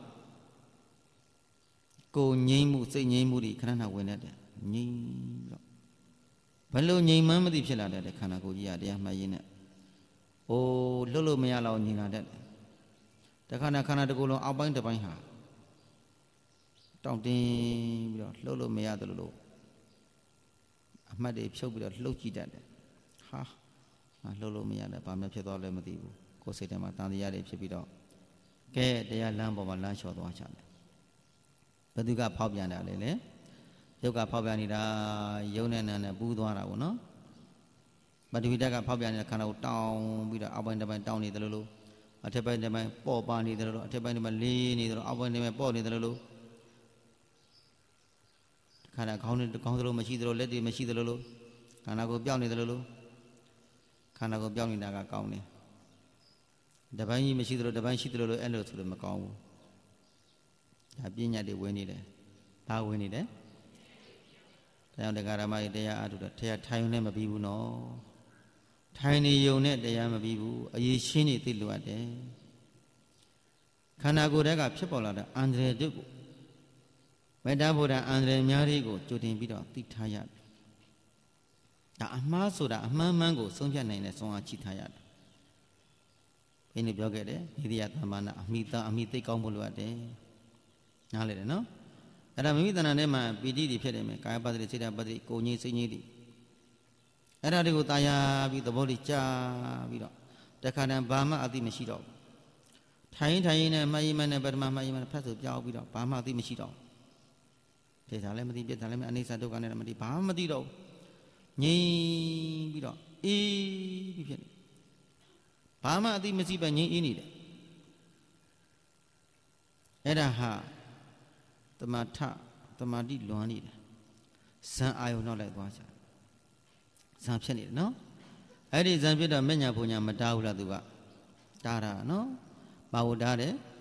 ကိုငြိမ်းမှုစိတ်ငြိမ်းမှုတွေခဏခဏဝင်တတ်တယ်ငြိမ်းပြီးတော့ဘယ်လိုငြိမ်မှန်းမသိဖြစ်လာတတ်တယ်ခန္ဓာကိုယ်ကြီးကတရားမှတ်ရင်းနဲ့အိုးလှုပ်လို့မရတော့ငြိမ်လာတတ်တယ်တခါနဲ့ခန္ဓာတစ်ခုလုံးအောက်ပိုင်းတစ်ပိုင်းဟာတောင့်တင်းပြီးတော့လှုပ်လို့မရတယ်လို့အမှတ်တွေဖြုတ်ပြီးတော့လှုပ်ကြည့်တတ်တယ်ဟာလှုပ်လို့မရတယ်ဘာမှဖြစ်သွားလဲမသိဘူးကိုယ်စိတ်ထဲမှာတန်တရားတွေဖြစ်ပြီးတော့ကဲတရားလမ်းပေါ်မှာလမ်းလျှော်သွားချတယ်ဘယ်သူကဖောက်ပြန်တာလဲလေရုပ်ကဖောက်ပြန်နေတာယုံနဲ့နာနဲ့ပူးသွားတာပေါ့နော်ပထဝီဓာတ်ကဖောက်ပြန်နေတဲ့ခန္ဓာကိုတောင်းပြီးတော့အောက်ပိုင်းတစ်ပိုင်းတောင်းနေတယ်လို့အထက်ပိုင်းတစ်ပိုင်းပေါ့ပါနေတယ်လို့အထက်ပိုင်းတစ်ပိုင်းလေးနေတယ်လို့အောက်ပိုင်းတစ်ပိုင်းပေါ့နေတယ်လို့ခန္ဓာခေါင်းနဲ့ခေါင်းသလိုမရှိသလိုလက်တွေမရှိသလိုလို့ခန္ဓာကိုပြောင်းနေတယ်လို့ခန္ဓာကိုပြောင်းနေတာကကောင်းတယ်တပိုင်းကြီးမရှိသလိုတပိုင်းရှိသလိုလို့အဲ့လိုဆိုလို့မကောင်းဘူးဒါပညာတွေဝင်နေတယ်ဘာဝင်နေတယ်တရားတရားဓမ္မရဲ့တရားအားထုတ်တော့တရားထိုင်နေမပြီးဘူးနော်ထိုင်နေယုံနဲ့တရားမပြီးဘူးအရေးရှင်းနေသိလို့ရတယ်ခန္ဓာကိုယ်တည်းကဖြစ်ပေါ်လာတဲ့အန္တရာယ်တို့ကိုမေတ္တာဘုရားအန္တရာယ်များတွေကိုကြိုတင်ပြီးတော့သိထားရတယ်ဒါအမှားဆိုတာအမှန်မှန်ကိုဆုံးဖြတ်နိုင်တဲ့ဆုံးအားချိထားရတယ်ဘယ်လိုပြောခဲ့တယ်ဣရိယသမ္မာနအမိသားအမိသိကောင်းဖို့လိုရတယ်နားလေတယ်နော်အဲ့ဒါမိမိတဏ္ဍာထဲမှာပီတိတွေဖြစ်နေမယ်ကာယပတ္တိစိတ်ဓာတ်ပတ္တိကိုငြိမ်းစိတ်ငြိမ်းတွေအဲ့ဒါတွေကိုတာယာပြီးသဘောလေးကြာပြီးတော့တခါတည်းဘာမှအသိမရှိတော့ထိုင်ထိုင်နဲ့မှတ်ရမှနဲ့ပထမမှတ်ရမှဖတ်ဆိုပြောင်းပြီးတော့ဘာမှအသိမရှိတော့ဒေတာလည်းမသိပြတာလည်းမအနိစ္စဒုက္ခနဲ့မသိဘာမှမသိတော့ငြိမ်းပြီးတော့အေးပြီးဖြစ်နေဘာမှအသိမရှိပဲငြိမ်းအေးနေတယ်အဲ့ဒါဟာတမထတမာတိလွန်နေတယ်ဇံအာယုံနောက်လိုက်သွားကြဇံဖြစ်နေတယ်နော်အဲ့ဒီဇံဖြစ်တော့မညာဘုံညာမတားဘူးလားသူကတားတာနော်ဘာလို့တားတယ်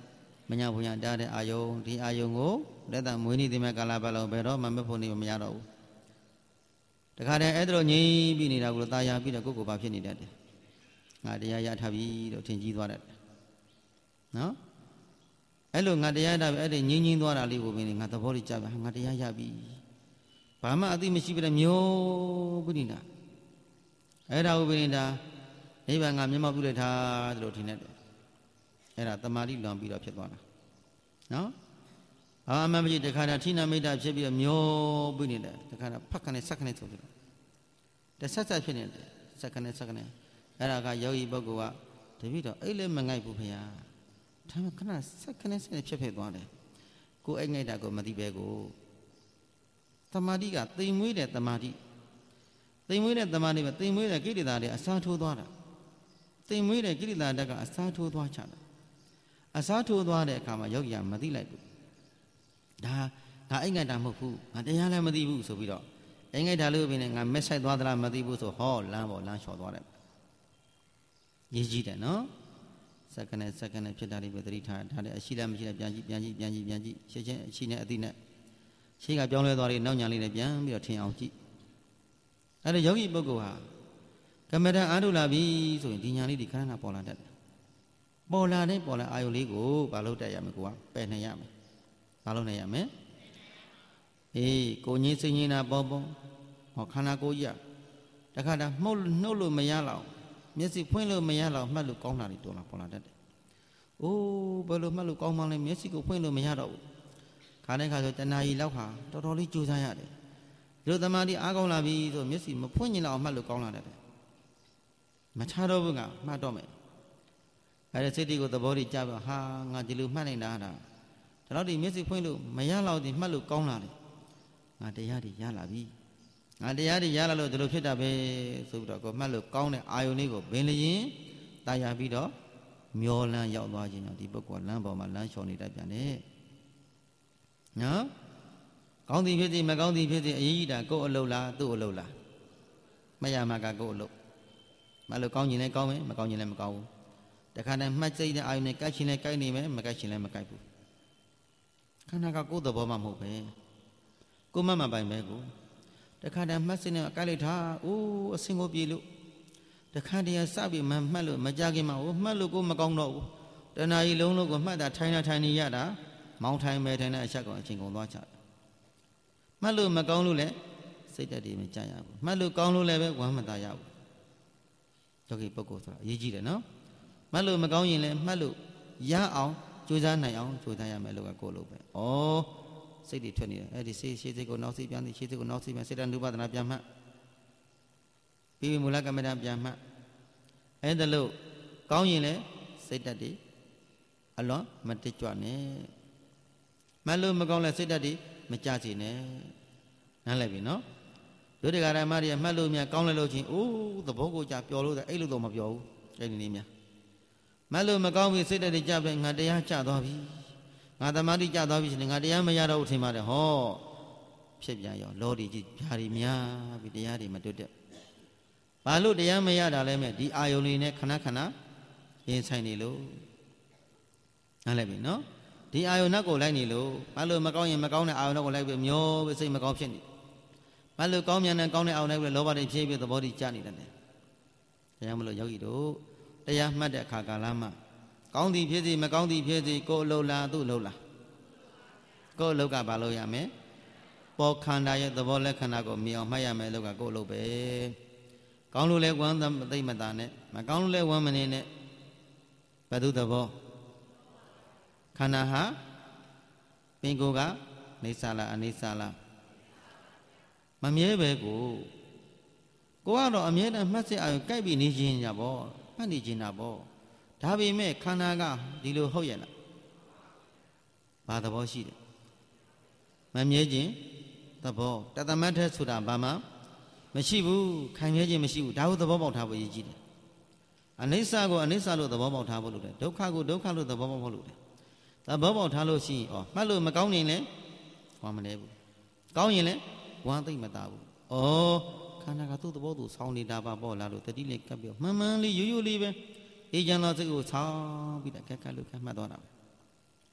မညာဘုံညာတားတဲ့အာယုံဒီအာယုံကိုလက်တမွေးနေ့ဒီမဲ့ကာလပတ်လုံးဘယ်တော့မှမဖို့နေမရတော့ဘူးတခါတည်းအဲ့ဒါလိုငြိမ်းပြီးနေတာကိုတာယာပြီးတော့ကိုယ့်ကိုယ်ဘာဖြစ်နေတတ်တယ်ငါတရားရထားပြီလို့ထင်ကြီးသွားတတ်တယ်နော်အဲ့လိုငါတရားရပြီအဲ့ဒီငြိမ်းငြိမ်းသွားတာလေးကိုပဲငါသဘောလေးကြပါငါတရားရပြီဘာမှအသိမရှိပဲမျိုးပြီးနေတာအဲ့ဒါကိုပဲနေတာနိဗ္ဗာန်ကမျက်မှောက်ပြုလိုက်တာလို့ထင်တတ်တယ်အဲ့ဒါတမာတိလွန်ပြီးတော့ဖြစ်သွားတာနော်အာမမကြီးတခါတည်းဌိနမိတ်တာဖြစ်ပြီးတော့မျိုးပြီးနေတယ်တခါတည်းဖက်ခနဲ့ဆက်ခနဲ့ဆိုပြီးတော့တဆက်ဆက်ဖြစ်နေတယ်ဆက်ခနဲ့ဆက်ခနဲ့အဲ့ဒါကယောဂီပုဂ္ဂိုလ်ကတပည့်တော်အဲ့လည်းမငိုက်ဘူးဖေဟာဒါမှခဏဆက်ခနဲ့ဆက်ဖြစ်ဖြစ်သွားတယ်ကိုအဲ့ငိုက်တာကိုမသိပဲကိုတမာတိကသိမ်မွေးတဲ့တမာတိသိမ်မွေးတဲ့တမာတိပဲသိမ်မွေးတဲ့ကိလေသာတွေအစားထိုးသွားတာသိမ်မွေးတဲ့ကိလေသာတက်ကအစားထိုးသွားချတာအစားထိုးသွားတဲ့အခါမှာယောဂီကမသိလိုက်ဘူးဒါငါအိမ်ငိုက်တာမဟုတ်ဘူးငါတရားလည်းမသိဘူးဆိုပြီးတော့အိမ်ငိုက်တာလို့ပြီးနေငါမက်ဆိုင်သွားသလားမသိဘူးဆိုဟောလမ်းပေါ်လမ်းလျှော်သွားတယ်ရေးကြည့်တယ်နော်စက္ကနဲ့စက္ကနဲ့ဖြစ်တာလေးပဲသတိထားဒါလည်းအရှိလည်းမရှိလည်းပြန်ကြည့်ပြန်ကြည့်ပြန်ကြည့်ပြန်ကြည့်ရှင်းချင်းအရှိနဲ့အသိနဲ့ရှင်းကပြောင်းလဲသွားလေးနောက်ညာလေးနဲ့ပြန်ပြီးတော့ထင်အောင်ကြည့်အဲ့ဒါယောဂီပုဂ္ဂိုလ်ဟာကမ္မဋ္ဌာန်းအားထုတ်လာပြီဆိုရင်ဒီညာလေးဒီခဏခဏပေါ်လာတတ်တယ်ပေါ်လာတဲ့ပေါ်လာအာယုလေးကိုဘာလို့တက်ရမလဲကိုကပယ်နေရမယ်ဘာလို့နေရမလဲအေးကိုငင်းစိတ်ငင်းတာပေါ်ပေါ်ဟောခန္ဓာကိုယ်ကြီးတခါတည်းမှုတ်နှုတ်လို့မရတော့မျက်စိဖွင့်လို့မရတော့မှတ်လို့ကောင်းတာတွေတော်လာပေါ်လာတတ်တယ်အိုးဘယ်လိုမှတ်လို့ကောင်းမှလဲမျက်စိကိုဖွင့်လို့မရတော့ဘူးခါတဲ့ခါဆိုတဏှာကြီးလောက်ဟာတော်တော်လေးကြိုးစားရတယ်ဒီလိုသမာဓိအားကောင်းလာပြီဆိုမျက်စိမဖွင့်ရင်တော့မှတ်လို့ကောင်းလာတတ်တယ်မချတော့ဘူးကမှတ်တော့မယ်အဲ့ဒါစိတ်တွေကိုသဘောတွေကြပါဟာငါဒီလိုမှတ်နေတာဟာဒါတော့ဒီမျက်စိဖွင့်လို့မရတော့ဒီမှတ်လို့ကောင်းလာတယ်ငါတရားတွေရလာပြီငါတရားတွေရလာလို့ဒီလိုဖြစ်တာပဲဆိုပြီးတော့ကိုမှတ်လို့ကောင်းတဲ့အာယုန်လေးကိုဘင်းလျင်တာယာပြီးတော့မျောလန်းရောက်သွားခြင်းတော့ဒီပုဂ္ဂိုလ်လမ်းပေါ်မှာလမ်းလျှော်နေတတ်ပြန်တယ်နော်ကောင်းသည်ဖြစ်သည်မကောင်းသည်ဖြစ်သည်အရေးကြီးတာကိုယ်အလုပ်လားသူ့အလုပ်လားမရမှာကကိုယ်အလုပ်မှတ်လို့ကောင်းခြင်းလည်းကောင်းမယ်မကောင်းခြင်းလည်းမကောင်းဘူးတခါတည်းမှတ်စိတ်တဲ့အာယုန်နဲ့ကြိုက်ခြင်းလည်းကြိုက်နေမယ်မကြိုက်ခြင်းလည်းမကြိုက်ဘူးခန္ဓာကကိုယ်သဘောမှမဟုတ်ပဲကိုယ်မှမပိုင်ပဲကိုတခါတည်းမှတ်စိတ်နဲ့ကြိုက်လိုက်တာအိုးအစင်ကိုပြေလို့တခါတည်းစပြီးမှမှတ်လို့မကြခင်မှာဟိုမှတ်လို့ကိုယ်မကောင်းတော့ဘူးတဏှာကြီးလုံးလုံးကိုမှတ်တာထိုင်တာထိုင်နေရတာမောင်းထိုင်မဲ့ထိုင်တဲ့အချက်ကောင်အချိန်ကုန်သွားချတယ်မှတ်လို့မကောင်းလို့လည်းစိတ်တက်တည်းမကြရဘူးမှတ်လို့ကောင်းလို့လည်းပဲဝမ်းမသာရဘူးယောဂီပုဂ္ဂိုလ်ဆိုတာအရေးကြီးတယ်နော်မှတ်လို့မကောင်းရင်လည်းမှတ်လို့ရအောင်ကြိုးစားနိုင်အောင်ကြိုးစားရမယ်လို့ကကိုယ်လို့ပဲဩစိတ်တွေထွက်နေတယ်အဲ့ဒီစိတ်ရှေ့စိတ်ကိုနောက်စိတ်ပြန်သည်ရှေ့စိတ်ကိုနောက်စိတ်ပြန်စိတ်တဏှုပဒနာပြန်မှတ်ပြီးပြီးမူလကမ္မဋ္ဌာန်းပြန်မှတ်အဲ့ဒါလို့ကောင်းရင်လည်းစိတ်တက်တည်းအလွန်မတကြွနဲ့မှတ်လို့မကောင်းလဲစိတ်တက်တည်းမကြစီနဲ့နားလည်ပြီနော်ဒုတိယဓမ္မတွေမှတ်လို့များကောင်းလဲလို့ချင်းအိုးသဘောကိုကြပျော်လို့အဲ့လိုတော့မပျော်ဘူးအဲ့ဒီနည်းများမှတ်လို့မကောင်းပြီစိတ်တက်တည်းကြပဲငါတရားကျသွားပြီငါသမာဓိကျသွားပြီရှင်ငါတရားမရတော့ဘူးထင်ပါတယ်ဟောဖြစ်ပြန်ရောလောဒီကြီးဖြာတွေများပြီတရားတွေမတွတ်တဲ့ဘာလို့တရားမရတာလဲမဲ့ဒီအာယုန်လေးနဲ့ခဏခဏရင်ဆိုင်နေလို့နားလည်ပြီနော်ဒီအာယုန်နောက်ကိုလိုက်နေလို့ဘာလို့မကောင်းရင်မကောင်းတဲ့အာယုန်နောက်ကိုလိုက်ပြီးမျောပြီးစိတ်မကောင်းဖြစ်နေဘာလို့ကောင်းမြန်တဲ့ကောင်းတဲ့အာယုန်နောက်ပြီးလောဘတွေဖြည့်ပြီးသဘောတွေကျနေတယ်တရားမလို့ယောဂီတို့တရားမှတ်တဲ့အခါကာလမှာကောင်းသည်ဖြစ်စေမကောင်းသည်ဖြစ်စေကိုယ်အလုပ်လားသူ့အလုပ်လားကိုယ်အလုပ်ကဘာလို့ရမလဲပေါ်ခန္ဓာရဲ့သဘောလက္ခဏာကိုမြင်အောင်မှတ်ရမယ်လို့ကကိုယ်အလုပ်ပဲကောင်းလို့လဲဝမ်းသိမတာနဲ့မကောင်းလို့လဲဝမ်းမနေနဲ့ဘယ်သူသဘောခန္ဓာဟာပင်ကိုယ်ကနေဆာလားအနေဆာလားမမြဲပဲကိုကိုကတော့အမြဲတမ်းမှတ်စစ်အာရုံကြိုက်ပြီးနေခြင်းညာပေါ့မှတ်နေခြင်းတာပေါ့ဒါပေမဲ့ခန္ဓာကဒီလိုဟုတ်ရဲ့လားဘာသဘောရှိတယ်မမြဲခြင်းသဘောတသမတ်တဲ့ဆိုတာဘာမှမရှိဘူးခံမြဲခြင်းမရှိဘူးဒါကိုသဘောပေါက်ထားဖို့ရည်ကြီးတယ်အနိစ္စကိုအနိစ္စလို့သဘောပေါက်ထားဖို့လို့တယ်ဒုက္ခကိုဒုက္ခလို့သဘောပေါက်ဖို့လို့တယ်သဘောပေါက်ထားလို့ရှိရင်ဩမှတ်လို့မကောင်းရင်လည်းဝမ်းမလဲဘူးကောင်းရင်လည်းဝမ်းသိမ့်မသာဘူးဩခန္ဓာကသူ့သဘောသူဆောင်းနေတာပါပေါ့လားလို့တတိလေးကပ်ပြီးမှန်မှန်လေးရိုးရိုးလေးပဲအေးချမ်းသောစိတ်ကိုဆောင်းပြီးတော့ကက်ခတ်လို့ခက်မှတ်သွားတာ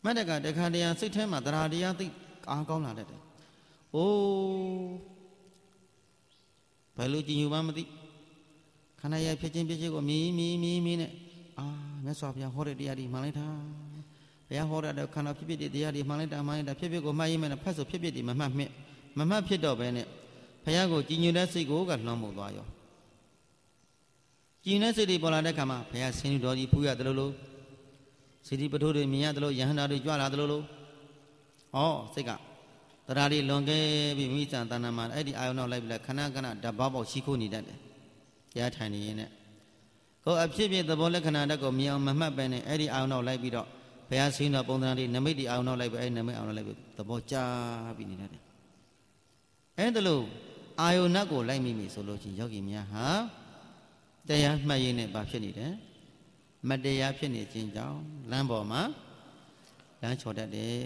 မှတ်တကတခါတည်းစိတ်ထဲမှာတရားတရားသိအားကောင်းလာတတ်တယ်။အိုးဘယ်လိုကြည်ညိုမှမသိခန္ဓာရဲ့ဖြစ်ချင်းဖြစ်ချင်းကိုမြည်မြည်မြည်မြည်နဲ့အာမြတ်စွာဘုရားဟောတဲ့တရားတွေမှန်လိုက်တာဘုရားဟောတဲ့ခန္ဓာဖြစ်ဖြစ်တဲ့တရားတွေမှန်လိုက်တာမှန်လိုက်တာဖြစ်ဖြစ်ကိုမှတ်ရင်းမဲ့ဖတ်ဆိုဖြစ်ဖြစ်တွေမမှတ်မြင့်မမှတ်ဖြစ်တော့ပဲနဲ့ဘုရားကိုကြည်ညိုတဲ့စိတ်ကိုကလွှမ်းမိုးသွားရောကြည်ညိုတဲ့စိတ်တွေပေါ်လာတဲ့ခါမှာဘုရားဆင်းရဲတော်ကြီးဖူးရတယ်လို့လို့စိတ္တိပထိုးတွေမြင်ရတယ်လို့ယဟန္တာတွေကြွလာတယ်လို့လို့ဟောစိတ်ကတရားတွေလွန်ခဲ့ပြီးမိစ္ဆာတဏ္ဍာမှာအဲ့ဒီအာယုံနောက်လိုက်ပြီးခဏခဏဓာတ်ပေါက်ပေါက်ရှိခိုးနေတတ်တယ်တရားထိုင်နေရင်နဲ့ကိုယ်အဖြစ်ဖြစ်သဘောလက္ခဏာတက်ကိုမြင်အောင်မမှတ်ပဲနဲ့အဲ့ဒီအာယုံနောက်လိုက်ပြီးတော့ဘုရားဆင်းတော်ပုံသဏ္ဍာန်တွေနမိတ်တွေအာယုံနောက်လိုက်ပြီးအဲ့ဒီနမိတ်အာယုံနောက်လိုက်ပြီးသဘောကျပြီးနေတတ်တယ်အဲ့ဒါလို့အာယုံနတ်ကိုလိုက်မိပြီဆိုလို့ချင်းယောဂီများဟာတရားမှတ်ရင်းနဲ့ဘာဖြစ်နေတယ်မတရားဖြစ်နေခြင်းကြောင့်လမ်းပေါ်မှာလမ်းချော်တတ်တယ်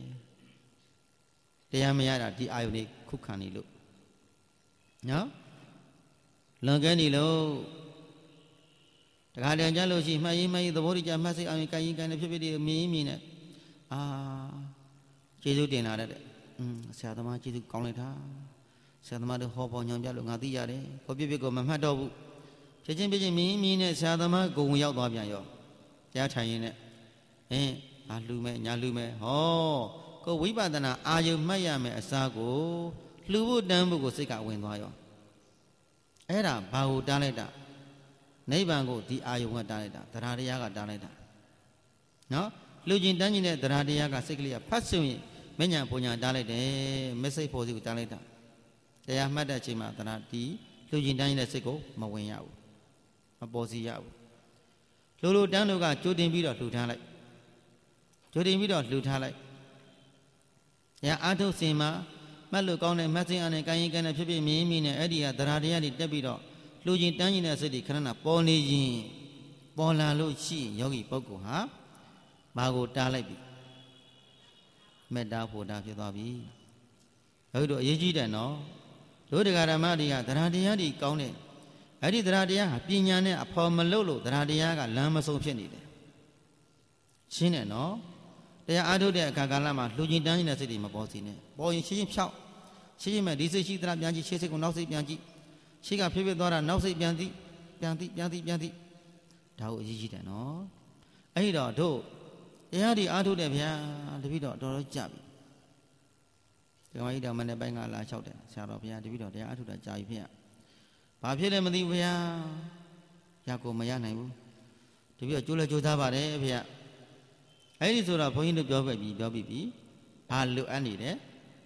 တရားမရတာဒီအာယုန်လေးခုခံနေလို့နော်လွန်ကဲနေလို့တခါတည်းကြလို့ရှိမှတ်ရင်မှတ်ရင်သဘောတကျမှတ်စိတ်အာယုန်ကိုင်ရင်ကိုင်နေဖြစ်ဖြစ်ဒီမြင်မြင်နဲ့အာကျေးဇူးတင်လာတတ်တယ်อืมဆရာသမားကျေးဇူးကောင်းလိုက်တာဆရာသမားတို့ဟောပေါ်ညောင်ပြလို့ငါသိရတယ်ဟောပြပြကိုမမှတ်တော့ဘူးဖြစ်ချင်းဖြစ်ချင်းမြင်းမြင်းနဲ့ဆရာသမားကိုဝင်ရောက်သွားပြန်ရောတရားထိုင်ရင်းနဲ့အင်းအာလှူမယ်ညာလှူမယ်ဟောကိုဝိပဿနာအာယုမှတ်ရမယ်အစားကိုလှူဖို့တန်းဖို့ကိုစိတ်ကဝင်သွားရောအဲ့ဒါဘာကိုတားလိုက်တာနိဗ္ဗာန်ကိုဒီအာယုကတားလိုက်တာတရားတရားကတားလိုက်တာနော်လှူခြင်းတန်းခြင်းနဲ့တရားတရားကစိတ်ကလေးကဖတ်ဆိုရင်မဉ္ဇဉ်ပူညာတားလိုက်တယ်မစိတ်ဖို့စီကိုတားလိုက်တာတရားမှတ်တဲ့အချိန်မှာတရားဒီလှူခြင်းတန်းခြင်းနဲ့စိတ်ကိုမဝင်ရဘူးမပေါ်စီရဘူးလိုလိုတန်းတို့ကကြိုတင်ပြီးတော့လှူထားလိုက်ကြိုတင်ပြီးတော့လှူထားလိုက်ရအာထုစင်မှာမှတ်လို့ကောင်းတဲ့မှတ်စင်အနေကိုင်းရင်ကိုင်းတဲ့ဖြစ်ဖြစ်မြင်းမြင်းနဲ့အဲ့ဒီကတရားတရားတွေတက်ပြီးတော့လှူခြင်းတန်းခြင်းတဲ့စိတ်တွေခဏခဏပေါ်နေရင်ပေါ်လာလို့ရှိရင်ယောဂီပုဂ္ဂိုလ်ဟာဘာကိုတားလိုက်ပြီမေတ္တာဖို့တာဖြစ်သွားပြီယောဂီတို့အရေးကြီးတယ်နော်တို့တရားဓမ္မတွေကတရားတရားတွေကောင်းတဲ့အဲ့ဒီတရားတရားဟာပညာနဲ့အဖော်မလုပ်လို့တရားတရားကလမ်းမဆုံးဖြစ်နေတယ်ရှင်းတယ်နော်တရားအားထုတ်တဲ့အခါကာလမှာလှူခြင်းတန်းခြင်းတဲ့စိတ်တွေမပေါ်စီနဲ့ပေါ်ရင်ရှင်းရှင်းဖြောက်ရှင်းရှင်းမဲ့ဒီစိတ်ရှိသလားပြန်ကြည့်ရှေ့စိတ်ကိုနောက်စိတ်ပြန်ကြည့်ရှေ့ကဖြစ်ဖြစ်သွားတာနောက်စိတ်ပြန်ကြည့်ပြန်ကြည့်ပြန်ကြည့်ပြန်ကြည့်ဒါကိုအရေးကြီးတယ်နော်အဲ့ဒီတော့တို့တရားတွေအားထုတ်တဲ့ဗျာတပည့်တော်တော်တော်ကြပြီဒီကောင်ကြီးတော်မနေ့ပိုင်းကလာလျှောက်တယ်ဆရာတော်ဗျာတပည့်တော်တရားအားထုတ်တာကြာပြီဖေ။ဘာဖြစ်လဲမသိဘူးဗျာ။ရကိုမရနိုင်ဘူး။တပည့်တော့ကြိုးလဲကြိုးစားပါတယ်ဖေ။အဲ့ဒီဆိုတော့ဘုန်းကြီးတို့ပြောပြပြီပြောပြပြီ။ဘာလိုအပ်နေတယ်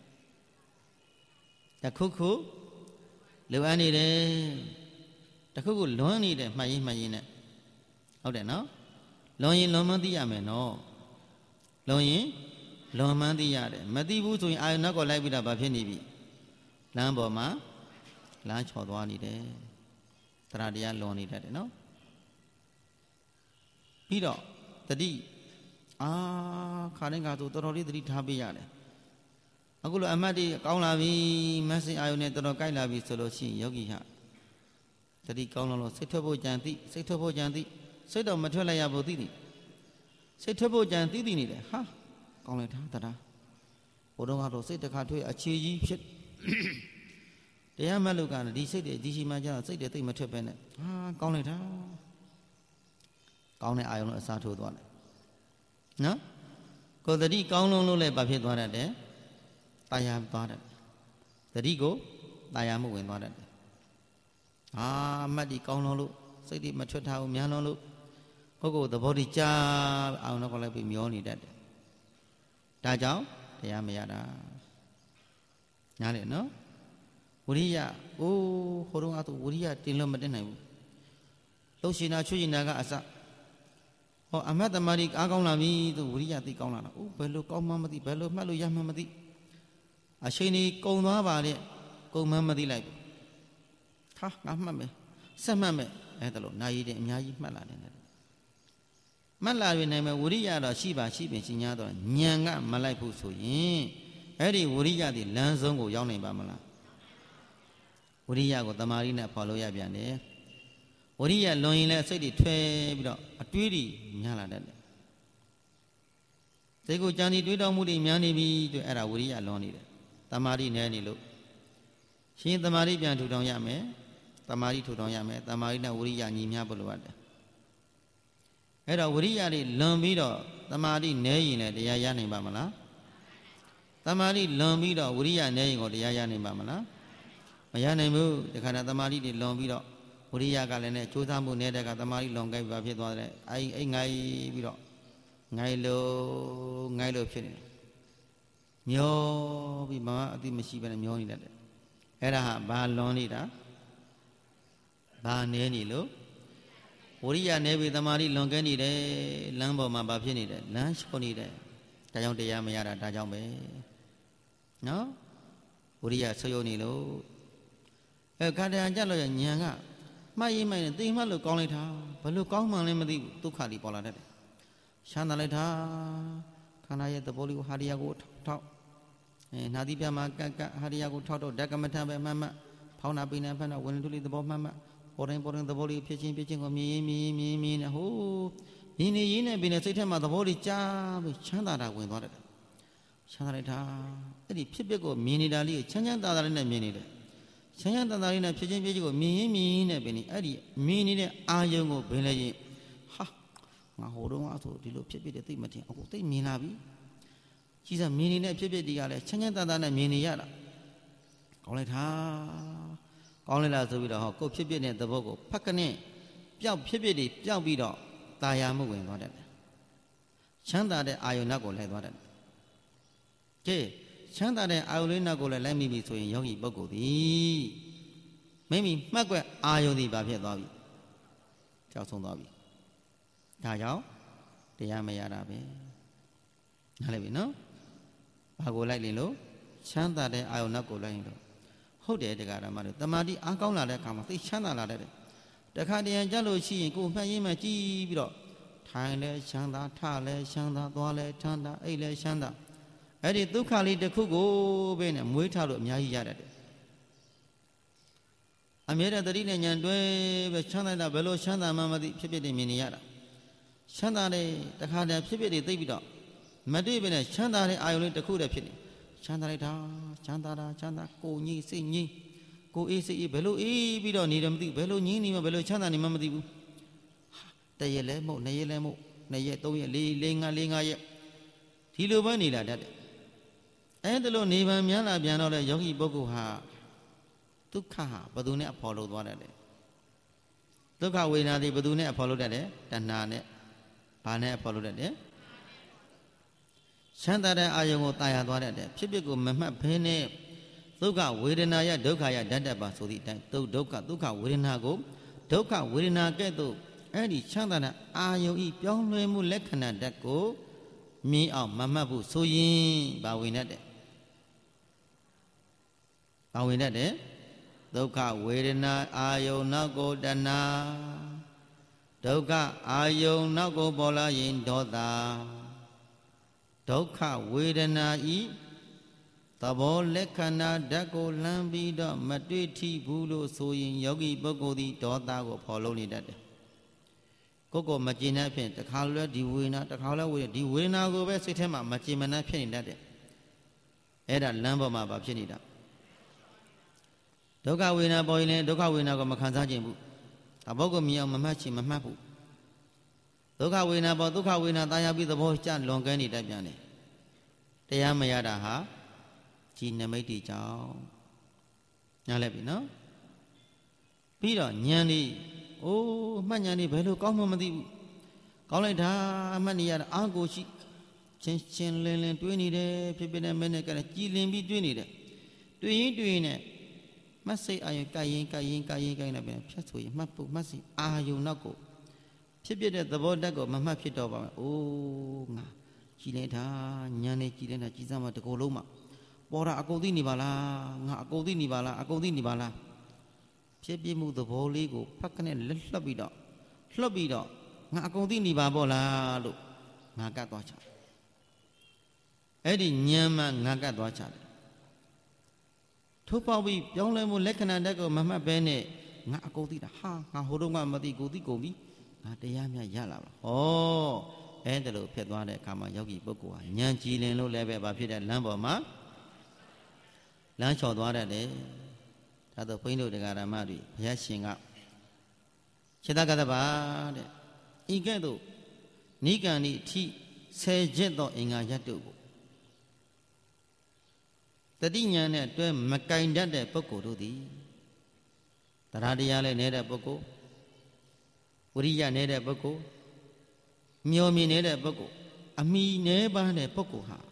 ။တခုခုလိုအပ်နေတယ်။တခုခုလွန်နေတယ်မှတ်ရင်မှတ်ရင်နဲ့ဟုတ်တယ်နော်။လွန်ရင်လွန်မှန်းသိရမယ်နော်။လွန်ရင်လွန်မှန်းသိရတယ်။မသိဘူးဆိုရင်အာယုနောက်ကိုလိုက်ပြီးတော့ဘာဖြစ်နေပြီ။လမ်းပေါ်မှာလမ်းချော်သွားနေတယ်တရားတရားလွန်နေတတ်တယ်နော်ပြီးတော့တတိအာခါတိုင်းကဆိုတော်တော်လေးတတိထားပေးရတယ်အခုလိုအမတ်တွေကောင်းလာပြီမက်ဆေ့အာယုနဲ့တော်တော်ကြိုက်လာပြီဆိုလို့ရှိရင်ယောဂီဟာတတိကောင်းလို့စိတ်ထွက်ဖို့ကြံသိစိတ်ထွက်ဖို့ကြံသိစိတ်တော့မထွက်လိုက်ရဘူးသိသိစိတ်ထွက်ဖို့ကြံသိသိနေတယ်ဟာကောင်းလိုက်တာတရားဘုတော်ကတော့စိတ်တစ်ခါထွက်အခြေကြီးဖြစ်တရားမှတ်လို့ကဒီစိတ်တွေဒီရှိမှကျတော့စိတ်တွေသိမထွက်ပဲနဲ့ဟာကောင်းလိုက်တာကောင်းတဲ့အာယုံလို့အစားထိုးသွားတယ်နော်ကိုယ်တတိကောင်းလုံးလို့လည်းဘာဖြစ်သွားတတ်တယ်တာယာသွားတတ်တယ်တတိကိုတာယာမှုဝင်သွားတတ်တယ်အာအမှတ်ဒီကောင်းလုံးလို့စိတ်တွေမထွက်ထားဘူးများလုံးလို့ကိုယ့်ကိုယ်သဘောတည်းကြာအာယုံတော့လည်းပြီးမျောနေတတ်တယ်ဒါကြောင့်တရားမရတာညားလေနော်ဝရိယအိုးဟိုတော့အတူဝရိယတင်လို့မတက်နိုင်ဘူးလှုပ်ရှင်တာချွေရှင်တာကအစဟောအမတ်တမာရီအားကောင်းလာပြီသူဝရိယသိကောင်းလာတာအိုးဘယ်လိုကောင်းမှမသိဘယ်လိုမှတ်လို့ရမှမသိအချိန်ကြီးကုံသွားပါလေကုံမှမသိလိုက်ဘူးဟာငါမှတ်မယ်ဆက်မှတ်မယ်အဲ့ဒါလို့နာယီတင်အများကြီးမှတ်လာတယ်မှတ်လာရနိုင်မယ်ဝရိယတော့ရှိပါရှိပင်ရှိ냐တော့ညံကမလိုက်ဘူးဆိုရင်အဲ့ဒီဝရိယဒီလမ်းဆုံးကိုရောက်နိုင်ပါမလားဝရိယကိုတမာရီနဲ့ဖော်လို့ရပြန်တယ်ဝရိယလွန်ရင်လည်းစိတ်တွေထွဲပြီးတော့အတွေးတွေများလာတတ်တယ်တစိတ်ကိုကြံစီတွေးတောမှုတွေများနေပြီဆိုအဲ့ဒါဝိရိယလွန်နေတယ်တမာတိနဲနေလို့ရှင်တမာတိပြန်ထူထောင်ရမယ်တမာတိထူထောင်ရမယ်တမာတိနဲ့ဝိရိယညီမျှဖို့လိုအပ်တယ်အဲ့တော့ဝိရိယတွေလွန်ပြီးတော့တမာတိနဲရင်လည်းတရားရနိုင်ပါမလားတမာတိလွန်ပြီးတော့ဝိရိယနဲရင်ကိုတရားရနိုင်ပါမလားမရနိုင်ဘူးဒီခါနဲ့တမာတိတွေလွန်ပြီးတော့ဝိရိယကလည်းနဲ့ကြိုးစားမှုနေတဲ့ကတမာတိလွန်ကြိုက်ပါဖြစ်သွားတယ်အဲ့အဲ့ငိုင်းပြီးတော့ငိုင်းလို့ငိုင်းလို့ဖြစ်နေတယ်မျောပြီးမအတိမရှိဘဲနဲ့မျောနေတတ်တယ်အဲ့ဒါဟာဘာလွန်နေတာဘာနဲနေလို့ဝိရိယနဲပြီးတမာတိလွန်ကဲနေတယ်လမ်းပေါ်မှာဘာဖြစ်နေတယ်လမ်းလျှော့နေတယ်ဒါကြောင့်တရားမရတာဒါကြောင့်ပဲနော်ဝိရိယဆွယုံနေလို့အဲခါတည်းကြလို့ညံကမှတ်ရင်မှတ်ရင်သိမှလို့ကောင်းလိုက်တာဘယ်လိုကောင်းမှန်းလဲမသိဘူးဒုက္ခတွေပေါ်လာတတ်တယ်ရှမ်းသာလိုက်တာခန္ဓာရဲ့သဘောလေးကိုဟာရယာကိုထောက်အဲနာတိပြမှာကတ်ကတ်ဟာရယာကိုထောက်တော့ဓကမထပဲမှတ်မှတ်ဖောင်းနာပိနေဖက်တော့ဝင်ထုလေးသဘောမှတ်မှတ်ပေါ်တိုင်းပေါ်တိုင်းသဘောလေးဖြစ်ချင်းဖြစ်ချင်းကိုမြင်မြင်မြင်မြင်နဲ့ဟိုးမြင်နေရင်းနဲ့ပြီးနေစိတ်ထဲမှာသဘောလေးကြားပြီးချမ်းသာတာဝင်သွားတယ်ချမ်းသာလိုက်တာအဲ့ဒီဖြစ်ပျက်ကိုမြင်နေတာလေးကိုချမ်းချမ်းသာသာလေးနဲ့မြင်နေတယ်ချမ်းချမ်းသာသာလေးနဲ့ဖြစ်ချင်းဖြစ်ချင်းကိုမြင်ရင်မြင်ရင်နဲ့ပြီးနေအဲ့ဒီမြင်နေတဲ့အာယုံကိုဘယ်လဲရင်ဟာငါဟိုတုန်းကဆိုဒီလိုဖြစ်ဖြစ်တဲ့သိမတင်အခုသိမြင်လာပြီကြီးစားမြင်နေတဲ့ဖြစ်ဖြစ်တွေကလည်းချမ်းချမ်းသာသာနဲ့မြင်နေရတာကောင်းလိုက်တာကောင်းလိုက်လားဆိုပြီးတော့ဟောကိုဖြစ်ဖြစ်တဲ့သဘောကိုဖက်ကနေပျောက်ဖြစ်ဖြစ်တွေပျောက်ပြီးတော့ตาယာမှုဝင်သွားတယ်ချမ်းသာတဲ့အာယုန်နောက်ကိုလိုက်သွားတယ်ကဲချမ်းသာတဲ့အာယုန်လေးနောက်ကိုလည်းလိုက်မိပြီဆိုရင်ယောဂီပုဂ္ဂိုလ်သည်မိမိမှတ်ကွက်အာယုန်သည်ဘာဖြစ်သွားပြီကြောက်ဆုံးသွားပြီဒါကြောင့်တရားမရတာပဲနားလည်ပြီနော်ဘာကိုလိုက်ရင်လို့ချမ်းသာတဲ့အာယုန်နောက်ကိုလိုက်ရင်လို့ဟုတ်တယ်တရားဓမ္မတို့တမာတိအားကောင်းလာတဲ့အခါမှာသိချမ်းသာလာတဲ့တခါတည်းကြလို့ရှိရင်ကိုယ်မှတ်ရင်းမှကြည့်ပြီးတော့ထိုင်လဲချမ်းသာထလဲချမ်းသာသွားလဲချမ်းသာအိတ်လဲချမ်းသာအဲ့ဒီဒုက္ခလေးတစ်ခုကိုပဲနဲ့မွေးထားလို့အများကြီးရတတ်တယ်အမြဲတမ်းတတိနဲ့ဉာဏ်တွဲပဲချမ်းသာတာဘယ်လိုချမ်းသာမှမသိဖြစ်ဖြစ်နေမြင်နေရတာချမ်းသာတဲ့တခါတည်းဖြစ်ဖြစ်တွေသိပြီးတော့မတွေ့ပဲနဲ့ချမ်းသာတဲ့အာယုန်လေးတစ်ခုတည်းဖြစ်နေချမ်းသာလိုက်တာချမ်းသာတာချမ်းသာကိုငြိစိတ်ငြိကိုအေးစိတ်အေးဘယ်လိုအေးပြီးတော့နေတယ်မသိဘူးဘယ်လိုငြိနေမှဘယ်လိုချမ်းသာနေမှမသိဘူးတရက်လဲမဟုတ်နှစ်ရက်လဲမဟုတ်နှစ်ရက်သုံးရက်လေးလေးငါးလေးငါးရက်ဒီလိုပဲနေလာတတ်တယ်အဲ့ဒါလို့နေဗံများလာပြန်တော့လေယောဂီပုဂ္ဂိုလ်ဟာဒုက္ခဟာဘယ်သူနဲ့အဖော်လို့သွားတယ်လဲဒုက္ခဝေဒနာတွေဘယ်သူနဲ့အဖော်လို့တတ်တယ်တဏှာနဲ့ဘာနဲ့အဖော်လို့တတ်တယ်ချမ်းသာတဲ့အာယုံကိုတာယာသွားတတ်တယ်ဖြစ်ဖြစ်ကိုမမှတ်ဘဲနဲ့ဒုက္ခဝေဒနာယဒုက္ခယဓာတ်တပါဆိုသည့်အတိုင်းဒုဒုက္ခဒုက္ခဝေဒနာကိုဒုက္ခဝေဒနာကဲ့သို့အဲ့ဒီချမ်းသာတဲ့အာယုံဤပြောင်းလဲမှုလက္ခဏာဓာတ်ကိုမြင်အောင်မမှတ်ဖို့ဆိုရင်ဘာဝင်တတ်တယ်ဘာဝင်တတ်တယ်ဒုက္ခဝေဒနာအာယုံနောက်ကိုတဏှာဒုက္ခအာယုံနောက်ကိုပေါ်လာရင်ဒေါသဒုက္ခဝေဒနာဤသဘောလက္ခဏာဓာတ်ကိုလမ်းပြီးတော့မတွေ့ထိဘူးလို့ဆိုရင်ယောဂီပုဂ္ဂိုလ်သည်ဒေါသကိုဖော်လို့နေတတ်တယ်ကိုယ်ကိုမကျင်တဲ့အဖြစ်တခါလဲဒီဝေဒနာတခါလဲဝေဒနာဒီဝေဒနာကိုပဲစိတ်ထဲမှာမကျင်မနှံ့ဖြစ်နေတတ်တယ်အဲ့ဒါလမ်းပေါ်မှာဘာဖြစ်နေတာဒုက္ခဝေဒနာပေါ်ရင်လည်းဒုက္ခဝေဒနာကိုမခံစားခြင်းဘူးအဘုတ်ကိုမြင်အောင်မမှတ်ချင်မမှတ်ဘူးဒုက္ခဝေဒနာပေါ်ဒုက္ခဝေဒနာတာယာပြီးသဘောကျလွန်ကဲနေတတ်ပြန်တယ်တရားမရတာဟာဒီနမိတ်တွေကြောင့်ညားလဲပြီနော်ပြီးတော့ဉာဏ်ဒီအိုးမှတ်ဉာဏ်ဒီဘယ်လိုကောင်းမှမသိဘူးကောင်းလိုက်တာအမှတ်နေရတာအာကိုရှိချင်းချင်းလင်းလင်းတွေးနေတယ်ဖြစ်ဖြစ်နဲ့မဲနဲ့ကလည်းကြည်လင်ပြီးတွေးနေတယ်တွေးရင်တွေးရင်နဲ့မတ်စိတ်အာယုံကြိုက်ရင်ကြိုက်ရင်ကြိုက်ရင်ကြိုက်နေပြန်ဖြတ်ဆိုရင်မှတ်ဖို့မတ်စိအာယုံနောက်ကိုဖြစ်ဖြစ်တဲ့သဘောတတ်ကိုမမှတ်ဖြစ်တော့ပါမယ်အိုးငါကြည်လိုက်တာဉာဏ်နဲ့ကြည်လိုက်တာကြည်စမ်းမှတကူလုံးမှာပေါ်တာအကုန်သိနေပါလားငါအကုန်သိနေပါလားအကုန်သိနေပါလားဖြစ်ပြမှုသဘောလေးကိုဖက်ကနေလှလှပြီးတော့လှပြီးတော့ငါအကုန်သိနေပါပေါ့လားလို့ငါကတ်သွားချအဲ့ဒီဉာဏ်မှငါကတ်သွားချတယ်ထိုးပေါက်ပြီးပြောင်းလဲမှုလက္ခဏာတက်ကိုမမှတ်ဘဲနဲ့ငါအကုန်သိတာဟာငါဟိုတုန်းကမသိကိုသိကုန်ပြီငါတရားမြတ်ရလာပါဟောအဲဒါလို့ဖြစ်သွားတဲ့အခါမှာယောဂီပုဂ္ဂိုလ်ဟာဉာဏ်ကြည်လင်လို့လည်းပဲဘာဖြစ်တဲ့လမ်းပေါ်မှာလမ်းလျှော်သွားတတ်တယ်ဒါတော့ဘုန်းကြီးတို့တရားဓမ္မတွေဘုရားရှင်ကစေတကတ္တပါတဲ့ဤကဲ့သို့နိဂန္ဒီအထိဆယ်ချက်သောအင်္ဂါရပ်တို့ကိုတတိညာနဲ့တွဲမကင်တတ်တဲ့ပုဂ္ဂိုလ်တို့သည်တရားတရားလည်းနေတဲ့ပုဂ္ဂိုလ်ဝိရိယနေတဲ့ပုဂ္ဂိုလ်မျောမြင်နေတဲ့ပုဂ္ဂိုလ်အမိနေပါတဲ့ပုဂ္ဂိုလ်ဟာ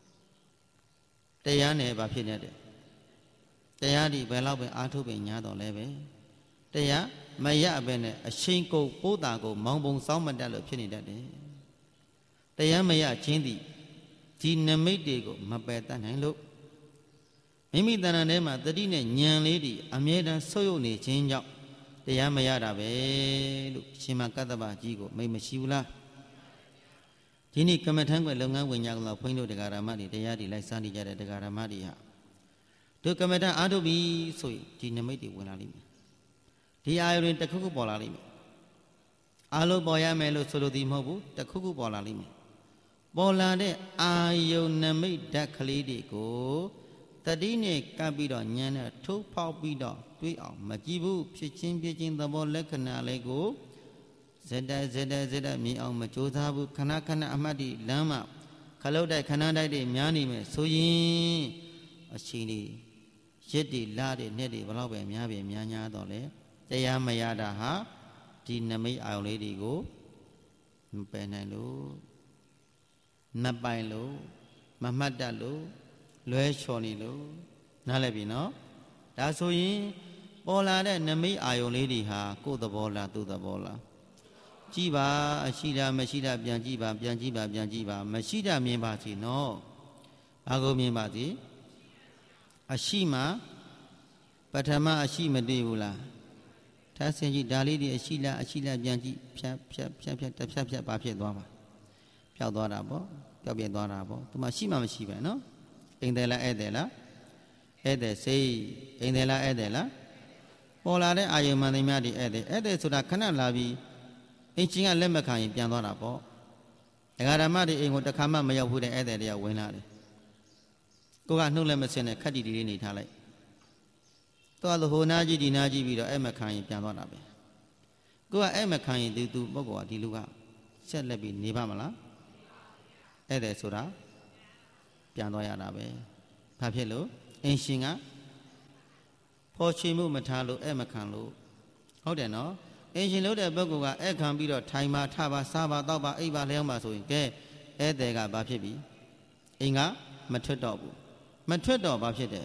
တရားနဲ့ဘာဖြစ်နေတယ်တရားဒီဘယ်လောက်ပဲအားထုတ်ပင်ညာတော်လဲပဲတရားမရပဲနဲ့အရှိန်ကုန်ပိုးတာကိုမောင်းပုံစောင်းမတတ်လို့ဖြစ်နေတတ်တယ်တရားမရခြင်းသည်ဒီနမိတ်တွေကိုမပယ်တတ်နိုင်လို့မိမိတဏ္ဍာထဲမှာတတိနဲ့ဉာဏ်လေးတွေအမြဲတမ်းဆုပ်ယုပ်နေခြင်းကြောင့်တရားမရတာပဲလို့ရှင်မကတ္တဗကြီးကိုမိတ်မရှိဘူးလားဒီနေ့ကမ္မထံကွယ်လုပ်ငန်းဝင်ညာကတော့ဘုန်းကြီးတို့တရားဓမ္မတွေတရားတွေလိုက်စားနေကြတဲ့တရားဓမ္မတွေဟာတို့ကမ္မထံအားထုတ်ပြီးဆိုရင်ဒီနမိတ်တွေဝင်လာလိမ့်မယ်ဒီအာယုန်တစ်ခုခုပေါ်လာလိမ့်မယ်အာလုံးပေါ်ရမယ်လို့ဆိုလိုသည်မဟုတ်ဘူးတစ်ခုခုပေါ်လာလိမ့်မယ်ပေါ်လာတဲ့အာယုန်နမိတ်ဓာတ်ကလေးတွေကိုတတိနဲ့ကပ်ပြီးတော့ဉာဏ်နဲ့ထိုးဖောက်ပြီးတော့တွေးအောင်မကြည့်ဘူးဖြစ်ချင်းဖြစ်ချင်းသဘောလက္ခဏာလေးကိုဇက်တက်ဇက်တက်ဇက်တက်မြင်အောင်မကြိုးစားဘူးခဏခဏအမှတ်ဒီလမ်းမှာခလုတ်တိုက်ခဏတိုက်တွေများနေမယ်ဆိုရင်အချိန်လေးရစ်တွေလာတွေနဲ့တွေဘလောက်ပဲများပဲများများတော့လေတရားမရတာဟာဒီနမိတ်အာယုန်လေးတွေကိုမပယ်နိုင်လို့မပိုင်လို့မမှတ်တတ်လို့လွဲချော်နေလို့နားလည်ပြီနော်ဒါဆိုရင်ပေါ်လာတဲ့နမိတ်အာယုန်လေးတွေဟာကိုယ်သဘောလားသူ့သဘောလားကြည့်ပါအရှိတာမရှိတာပြန်ကြည့်ပါပြန်ကြည့်ပါပြန်ကြည့်ပါမရှိတာမြင်ပါစီနော်ဘာကိုမြင်ပါစီအရှိမှပထမအရှိမတွေ့ဘူးလားထားစင်ကြည့်ဒါလေးတွေအရှိလားအရှိလားပြန်ကြည့်ဖြတ်ဖြတ်ဖြတ်ဖြတ်တစ်ဖြတ်ဖြတ်ဘာဖြစ်သွားပါပျောက်သွားတာပေါ့ပျောက်ပြင်းသွားတာပေါ့သူမှရှိမှမရှိပဲနော်အိမ်တယ်လားဧည့်တယ်လားဧည့်တယ်စိတ်အိမ်တယ်လားဧည့်တယ်လားပေါ်လာတဲ့အာယုံမှန်သိများဒီဧည့်တယ်ဧည့်တယ်ဆိုတာခဏလာပြီးအင်းချင်းကလက်မခံရင်ပြန်သွားတာပေါ့ဒကာဓမ္မတွေအိမ်ကိုတစ်ခါမှမရောက်ဘူးတဲ့ဧည့်သည်တွေကဝင်လာတယ်ကိုကနှုတ်လည်းမစင်နဲ့ခက်တီတီလေးနေထားလိုက်တော့ဟိုနာကြီးဒီနာကြီးပြီးတော့အဲ့မခံရင်ပြန်သွားတာပဲကိုကအဲ့မခံရင်ဒီသူပုဂ္ဂိုလ်ကဒီလူကဆက်လက်ပြီးနေပါမလားဧည့်သည်ဆိုတာပြန်သွားရတာပဲဘာဖြစ်လို့အင်းရှင်ကဖော်ချေမှုမထားလို့အဲ့မခံလို့ဟုတ်တယ်နော်အင်းရှင်လို့တဲ့ပုဂ္ဂိုလ်ကအဲ့ခံပြီးတော့ထိုင်ပါထပါစားပါတောက်ပါအိပ်ပါလျောင်းပါဆိုရင်ကဲဧည့်သည်ကဘာဖြစ်ပြီအိမ်ကမထွက်တော့ဘူးမထွက်တော့ဘာဖြစ်တယ်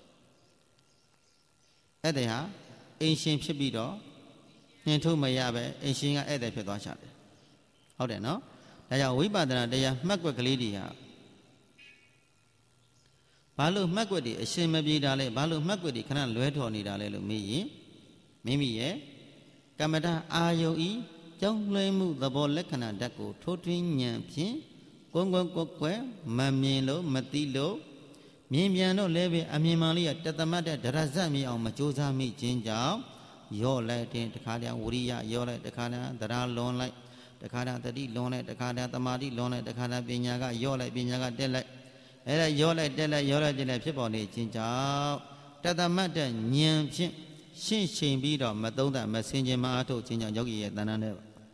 ဧည့်သည်ဟာအင်းရှင်ဖြစ်ပြီးတော့နှင်ထုတ်မရပဲအင်းရှင်ကဧည့်သည်ဖြစ်သွားချတယ်ဟုတ်တယ်နော်ဒါကြောင့်ဝိပဿနာတရားမှတ်ကွက်ကလေးတွေဟာဘာလို့မှတ်ကွက်တွေအရှင်မပြေတာလဲဘာလို့မှတ်ကွက်တွေခဏလွဲထော်နေတာလဲလို့မေးရင်မိမိရဲ့ကမ္မဋ္ဌအာယုံဤကြောင်းလွှဲမှုသဘောလက္ခဏာဓာတ်ကိုထိုးထွင်းဉာဏ်ဖြင့်ကွန်းကွန်းကွက်ကွက်မမြင်လို့မသိလို့မြင်ပြန်တော့လည်းပဲအမြင်မှန်လေးကတသမတ်တဲ့ဒရဇတ်မြင်အောင်မကြိုးစားမိခြင်းကြောင့်ရော့လိုက်တဲ့တခါတည်းဝိရိယရော့လိုက်တခါတည်းသရလွန်လိုက်တခါတည်းတတိလွန်လိုက်တခါတည်းသမာဓိလွန်လိုက်တခါတည်းပညာကရော့လိုက်ပညာကတက်လိုက်အဲ့ဒါရောလိုက်တက်လိုက်ရောလိုက်တက်လိုက်ဖြစ်ပေါ်နေခြင်းကြောင့်တသမတ်တဲ့ဉာဏ်ဖြင့်ရှင်းရှင်းပြီးတော့မသုံးသပ်မစင်ကြင်မအားထုတ်ခြင်းကြောင့်ယောဂီရဲ့တဏ္ဍာနဲ့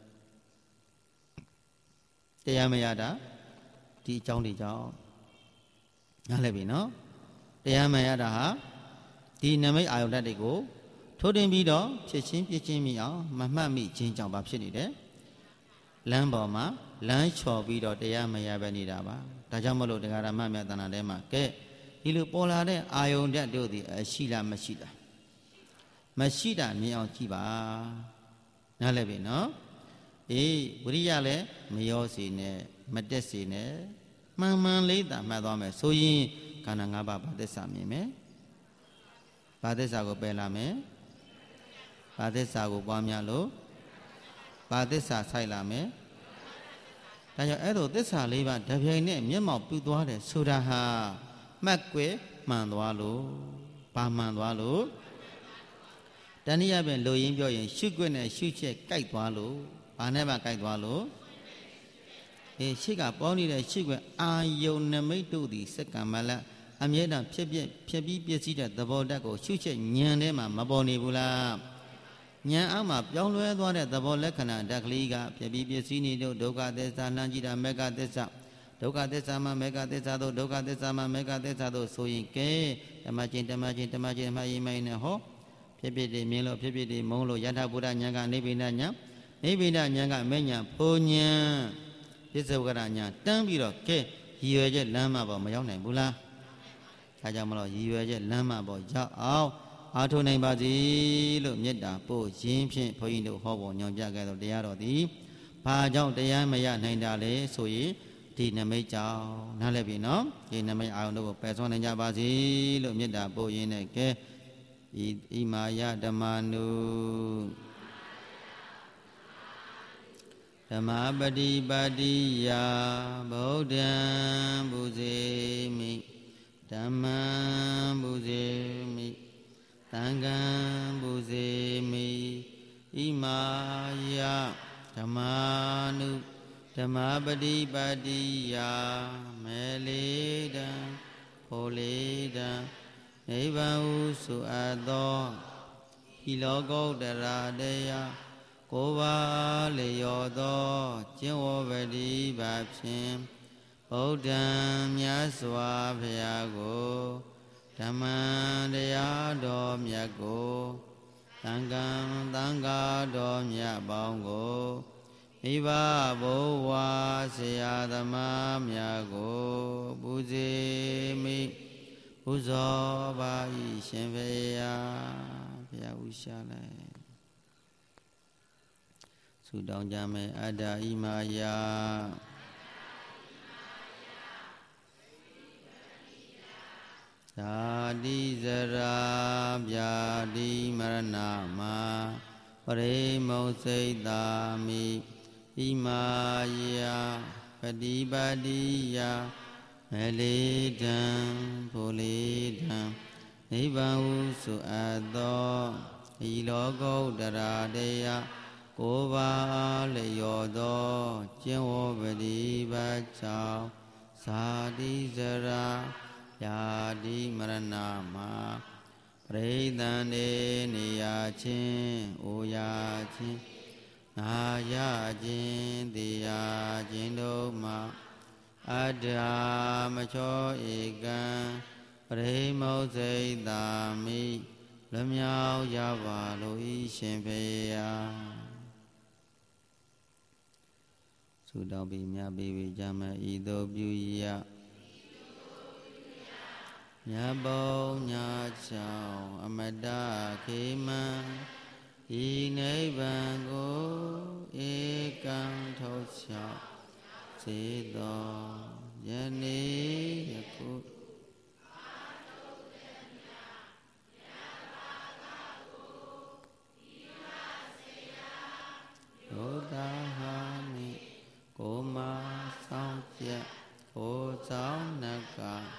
တရားမရတာဒီအကြောင်းတွေကြောင့်နားလည်ပြီနော်တရားမရတာဟာဒီနမိတ်အာယုန်ဓာတ်တွေကိုထိုးတင်ပြီးတော့ဖြစ်ချင်းပြချင်းမိအောင်မမှတ်မိခြင်းကြောင့်ဘာဖြစ်နေတယ်လမ်းပေါ်မှာလမ်းချော်ပြီးတော့တရားမရပဲနေတာပါဒါကြောင့်မလို့တရားဓမ္မမြတ်တဏ္ဍာထဲမှာကဲဒီလိုပေါ်လာတဲ့အာယုန်ဓာတ်တို့သည်ရှိလားမရှိလားမရှိတာမြင်အောင်ကြည့်ပါနားလည်ပြီနော်အေးဝိရိယလည်းမရောစေနဲ့မတက်စေနဲ့မှန်မှန်လေးသာမှတ်သွားမယ်ဆိုရင်ခန္ဓာ၅ပါးဘာသစ္စာမြင်မယ်ဘာသစ္စာကိုပယ်လာမယ်ဘာသစ္စာကိုပွားများလို့ဘာသစ္စာဆိုင်လာမယ်ဒါကြောင့်အဲ့လိုသစ္စာလေးပါးတပြိုင်နဲ့မျက်မှောက်ပြုသွားတယ်ဆိုတာဟာမှတ်ကွယ်မှန်သွားလို့ဘာမှန်သွားလို့တဏှိယပဲလိုရင်းပြောရင်ရှုခွင့်နဲ့ရှုချက်ကြိုက်သွားလို့ဘာနဲ့မှကြိုက်သွားလို့အေရှိကပေါင်းနေတဲ့ရှိခွင့်အာယုန်နမိတ်တို့သည်စက္ကမလအမြဲတမ်းဖြစ်ဖြစ်ဖြစ်ပြီးပြည့်စည်တဲ့သဘောတတ်ကိုရှုချက်ဉာဏ်ထဲမှာမပေါ်နေဘူးလားဉာဏ်အောက်မှာပြောင်းလဲသွားတဲ့သဘောလက္ခဏာဓာတ်ကလေးကဖြစ်ပြီးပြည့်စည်နေတို့ဒုက္ခသစ္စာလှမ်းကြည့်တာမေဃသစ္စာဒုက္ခသစ္စာမှာမေဃသစ္စာတို့ဒုက္ခသစ္စာမှာမေဃသစ္စာတို့ဆိုရင်ကဲဓမ္မချင်းဓမ္မချင်းဓမ္မချင်းမှရင်မိုင်းနဲ့ဟောဖြစ်ဖြစ်တွေမြင်လို့ဖြစ်ဖြစ်တွေမုန်းလို့ယထာဘုရားဉာဏ်ကနိဗ္ဗာန်ဉာဏ်နိဗ္ဗာန်ဉာဏ်ကမဲ့ညာဖုန်ဉာဏ်ပစ္စုပ္ပကဉာဏ်တန်းပြီးတော့ကဲရည်ရွယ်ချက်လမ်းမပေါ်မရောက်နိုင်ဘူးလားဒါကြောင့်မလို့ရည်ရွယ်ချက်လမ်းမပေါ်ရောက်အောင်အားထုတ်နိုင်ပါစေလို့မေတ္တာပို့ရင်းဖြင့်ဘုန်းကြီးတို့ဟောပေါ်ညွှန်ပြခဲ့သောတရားတော်သည်ဘာကြောင့်တရားမရနိုင်တာလဲဆိုရင်ဒီနမိတ်ကြောင့်နားလည်ပြီနော်ဒီနမိတ်အာရုံတို့ကိုပယ်စွန့်နိုင်ကြပါစေလို့မေတ္တာပို့ရင်းနဲ့ကဲဤဣမာယဓမ္မနုဓမ္မပฏิပါတိယဗုဒ္ဓံဘုဇေမိဓမ္မံဘုဇေမိသံဃံဘုဇေမိဣမာယဓမ္မနုဓမ္မပฏิပါတိယမေလေတံဖောလေတံနိဗ္ဗာန်ဟုဆိုအပ်သောဤလောကုတ္တရာတရားကိုယ်ပါလျော်သောကျင့်ဝတ်ပฏิပါဖြင့်ဗုဒ္ဓံမြတ်စွာဘုရားကိုဓမ္မံတရားတော်မြတ်ကိုသံဃံသံဃာတော်မြတ်ပေါင်းကိုမိဘဘိုးဝါဆရာသမားများကိုပူဇေမိပူဇော်ပါ၏ရှင်ဘုရားဘုရားဥရှာလိုက်ဆုတောင်းကြမယ်အတ္တဣမာယဇာတိဇရာဗျာတိမရဏမှာပရိမုတ်စိတ်တာမိဣမာယပฏิပါတိယမေလေတံဖိုလေတံနိဗ္ဗာန်ဟုဆိုအပ်သောဤလောကုတ္တရာတရားကိုယ်ပါလျော်သောကျင့်ဝတ်ပฏิပတ်ကြောင့်ဇာတိဇရာယာတိမရဏမှာပရိသန္တေနေရချင်းအိုရချင်းနာရချင်းတရားချင်းတို့မှာအတ္တမချောဧကံပရိမုတ်စိတ်တာမိလွမြောက်ရပါလိုဤရှင်ဖေယဆုတောင်းပြီးမြတ်ပြီးကြမယ်ဤသို့ပြုရမြတ်ဘုံညာချောင်းအမတခေမံဤနိဗ္ဗာန်ကိုဧကံထောက်ချောင်းစေသောယနေ့ယခုသောတာဟာမိကိုမဆောင်ပြဟိုဆောင်နက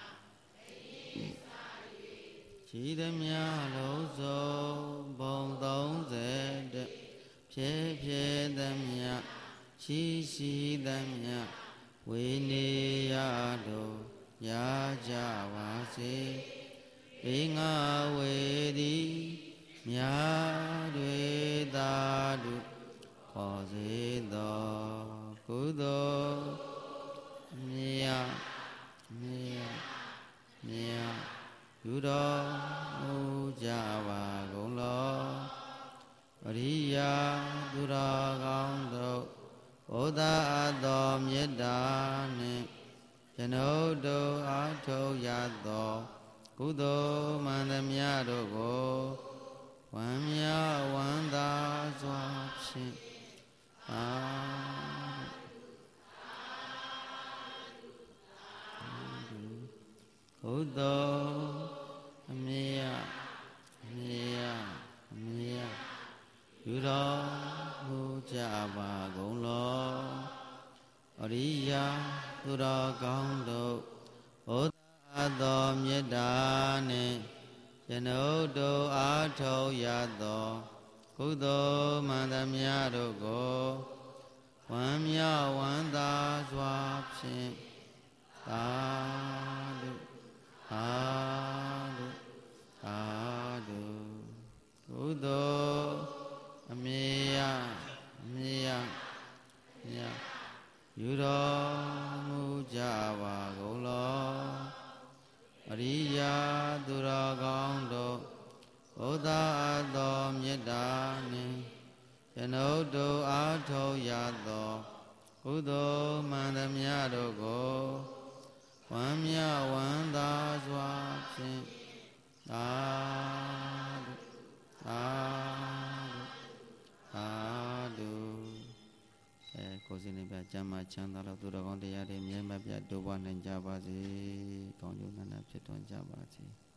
ရှိသမျှလုံးစုံဘုံသုံးဆယ်တဖြည့်ဖြည့်သမျှရှိရှိသမျှဝိနေယတို့ရကြပါစေဘေငါဝေဒီမြာတွေသာတုခေါ်စေသောကုသိုလ်မြတ်မြတ်မြတ်ယူတော်မူကြပါကုန်လောပရိယာသူတော်ကောင်းတို့ဘုရားတော်မေတ္တာနှင့်ကျွန်ုပ်တို့အားထုတ်ရသောကုသိုလ်မှန်သမျှတို့ကိုဝမ်းမြောက်ဝမ်းသာစွာဖြင့်အာဘုဒ္ဓအမြဲအမြဲအမြဲယူတော်မူကြပါကုန်လောအရိယာသူတော်ကောင်းတို့ဘုရားတော်မေတ္တာနှင့်ကျွန်ုပ်တို့အားထုတ်ရသောကုသိုလ်မှန်သမျှတို့ကိုဝမ်းမြောက်ဝမ်းသာစွာဖြင့်သာဓုသာဓုသာဓုကုသိုလ်အမြဲရအမြဲရမြတ်ယူတော်မူကြပါကုန်လောအရိယာသူတော်ကောင်းတို့ဘုရားတော်မြတ်တာနှင့်ကျွန်ုပ်တို့အားထုတ်ရသောကုသိုလ်မှန်သမျှတို့ကိုဝမ်းမြောက်ဝမ်းသာစွာဖြင့်သာဓုသာဓုသာဓုအဲကိုယ်စင်းနေပြကျမ်းမာချမ်းသာလို့သူတော်ကောင်းတရားတွေမြဲမြတ်ပြတ်တိုးပွားနိုင်ကြပါစေကောင်းကျိုးနန္ဒဖြစ်ထွန်းကြပါစေ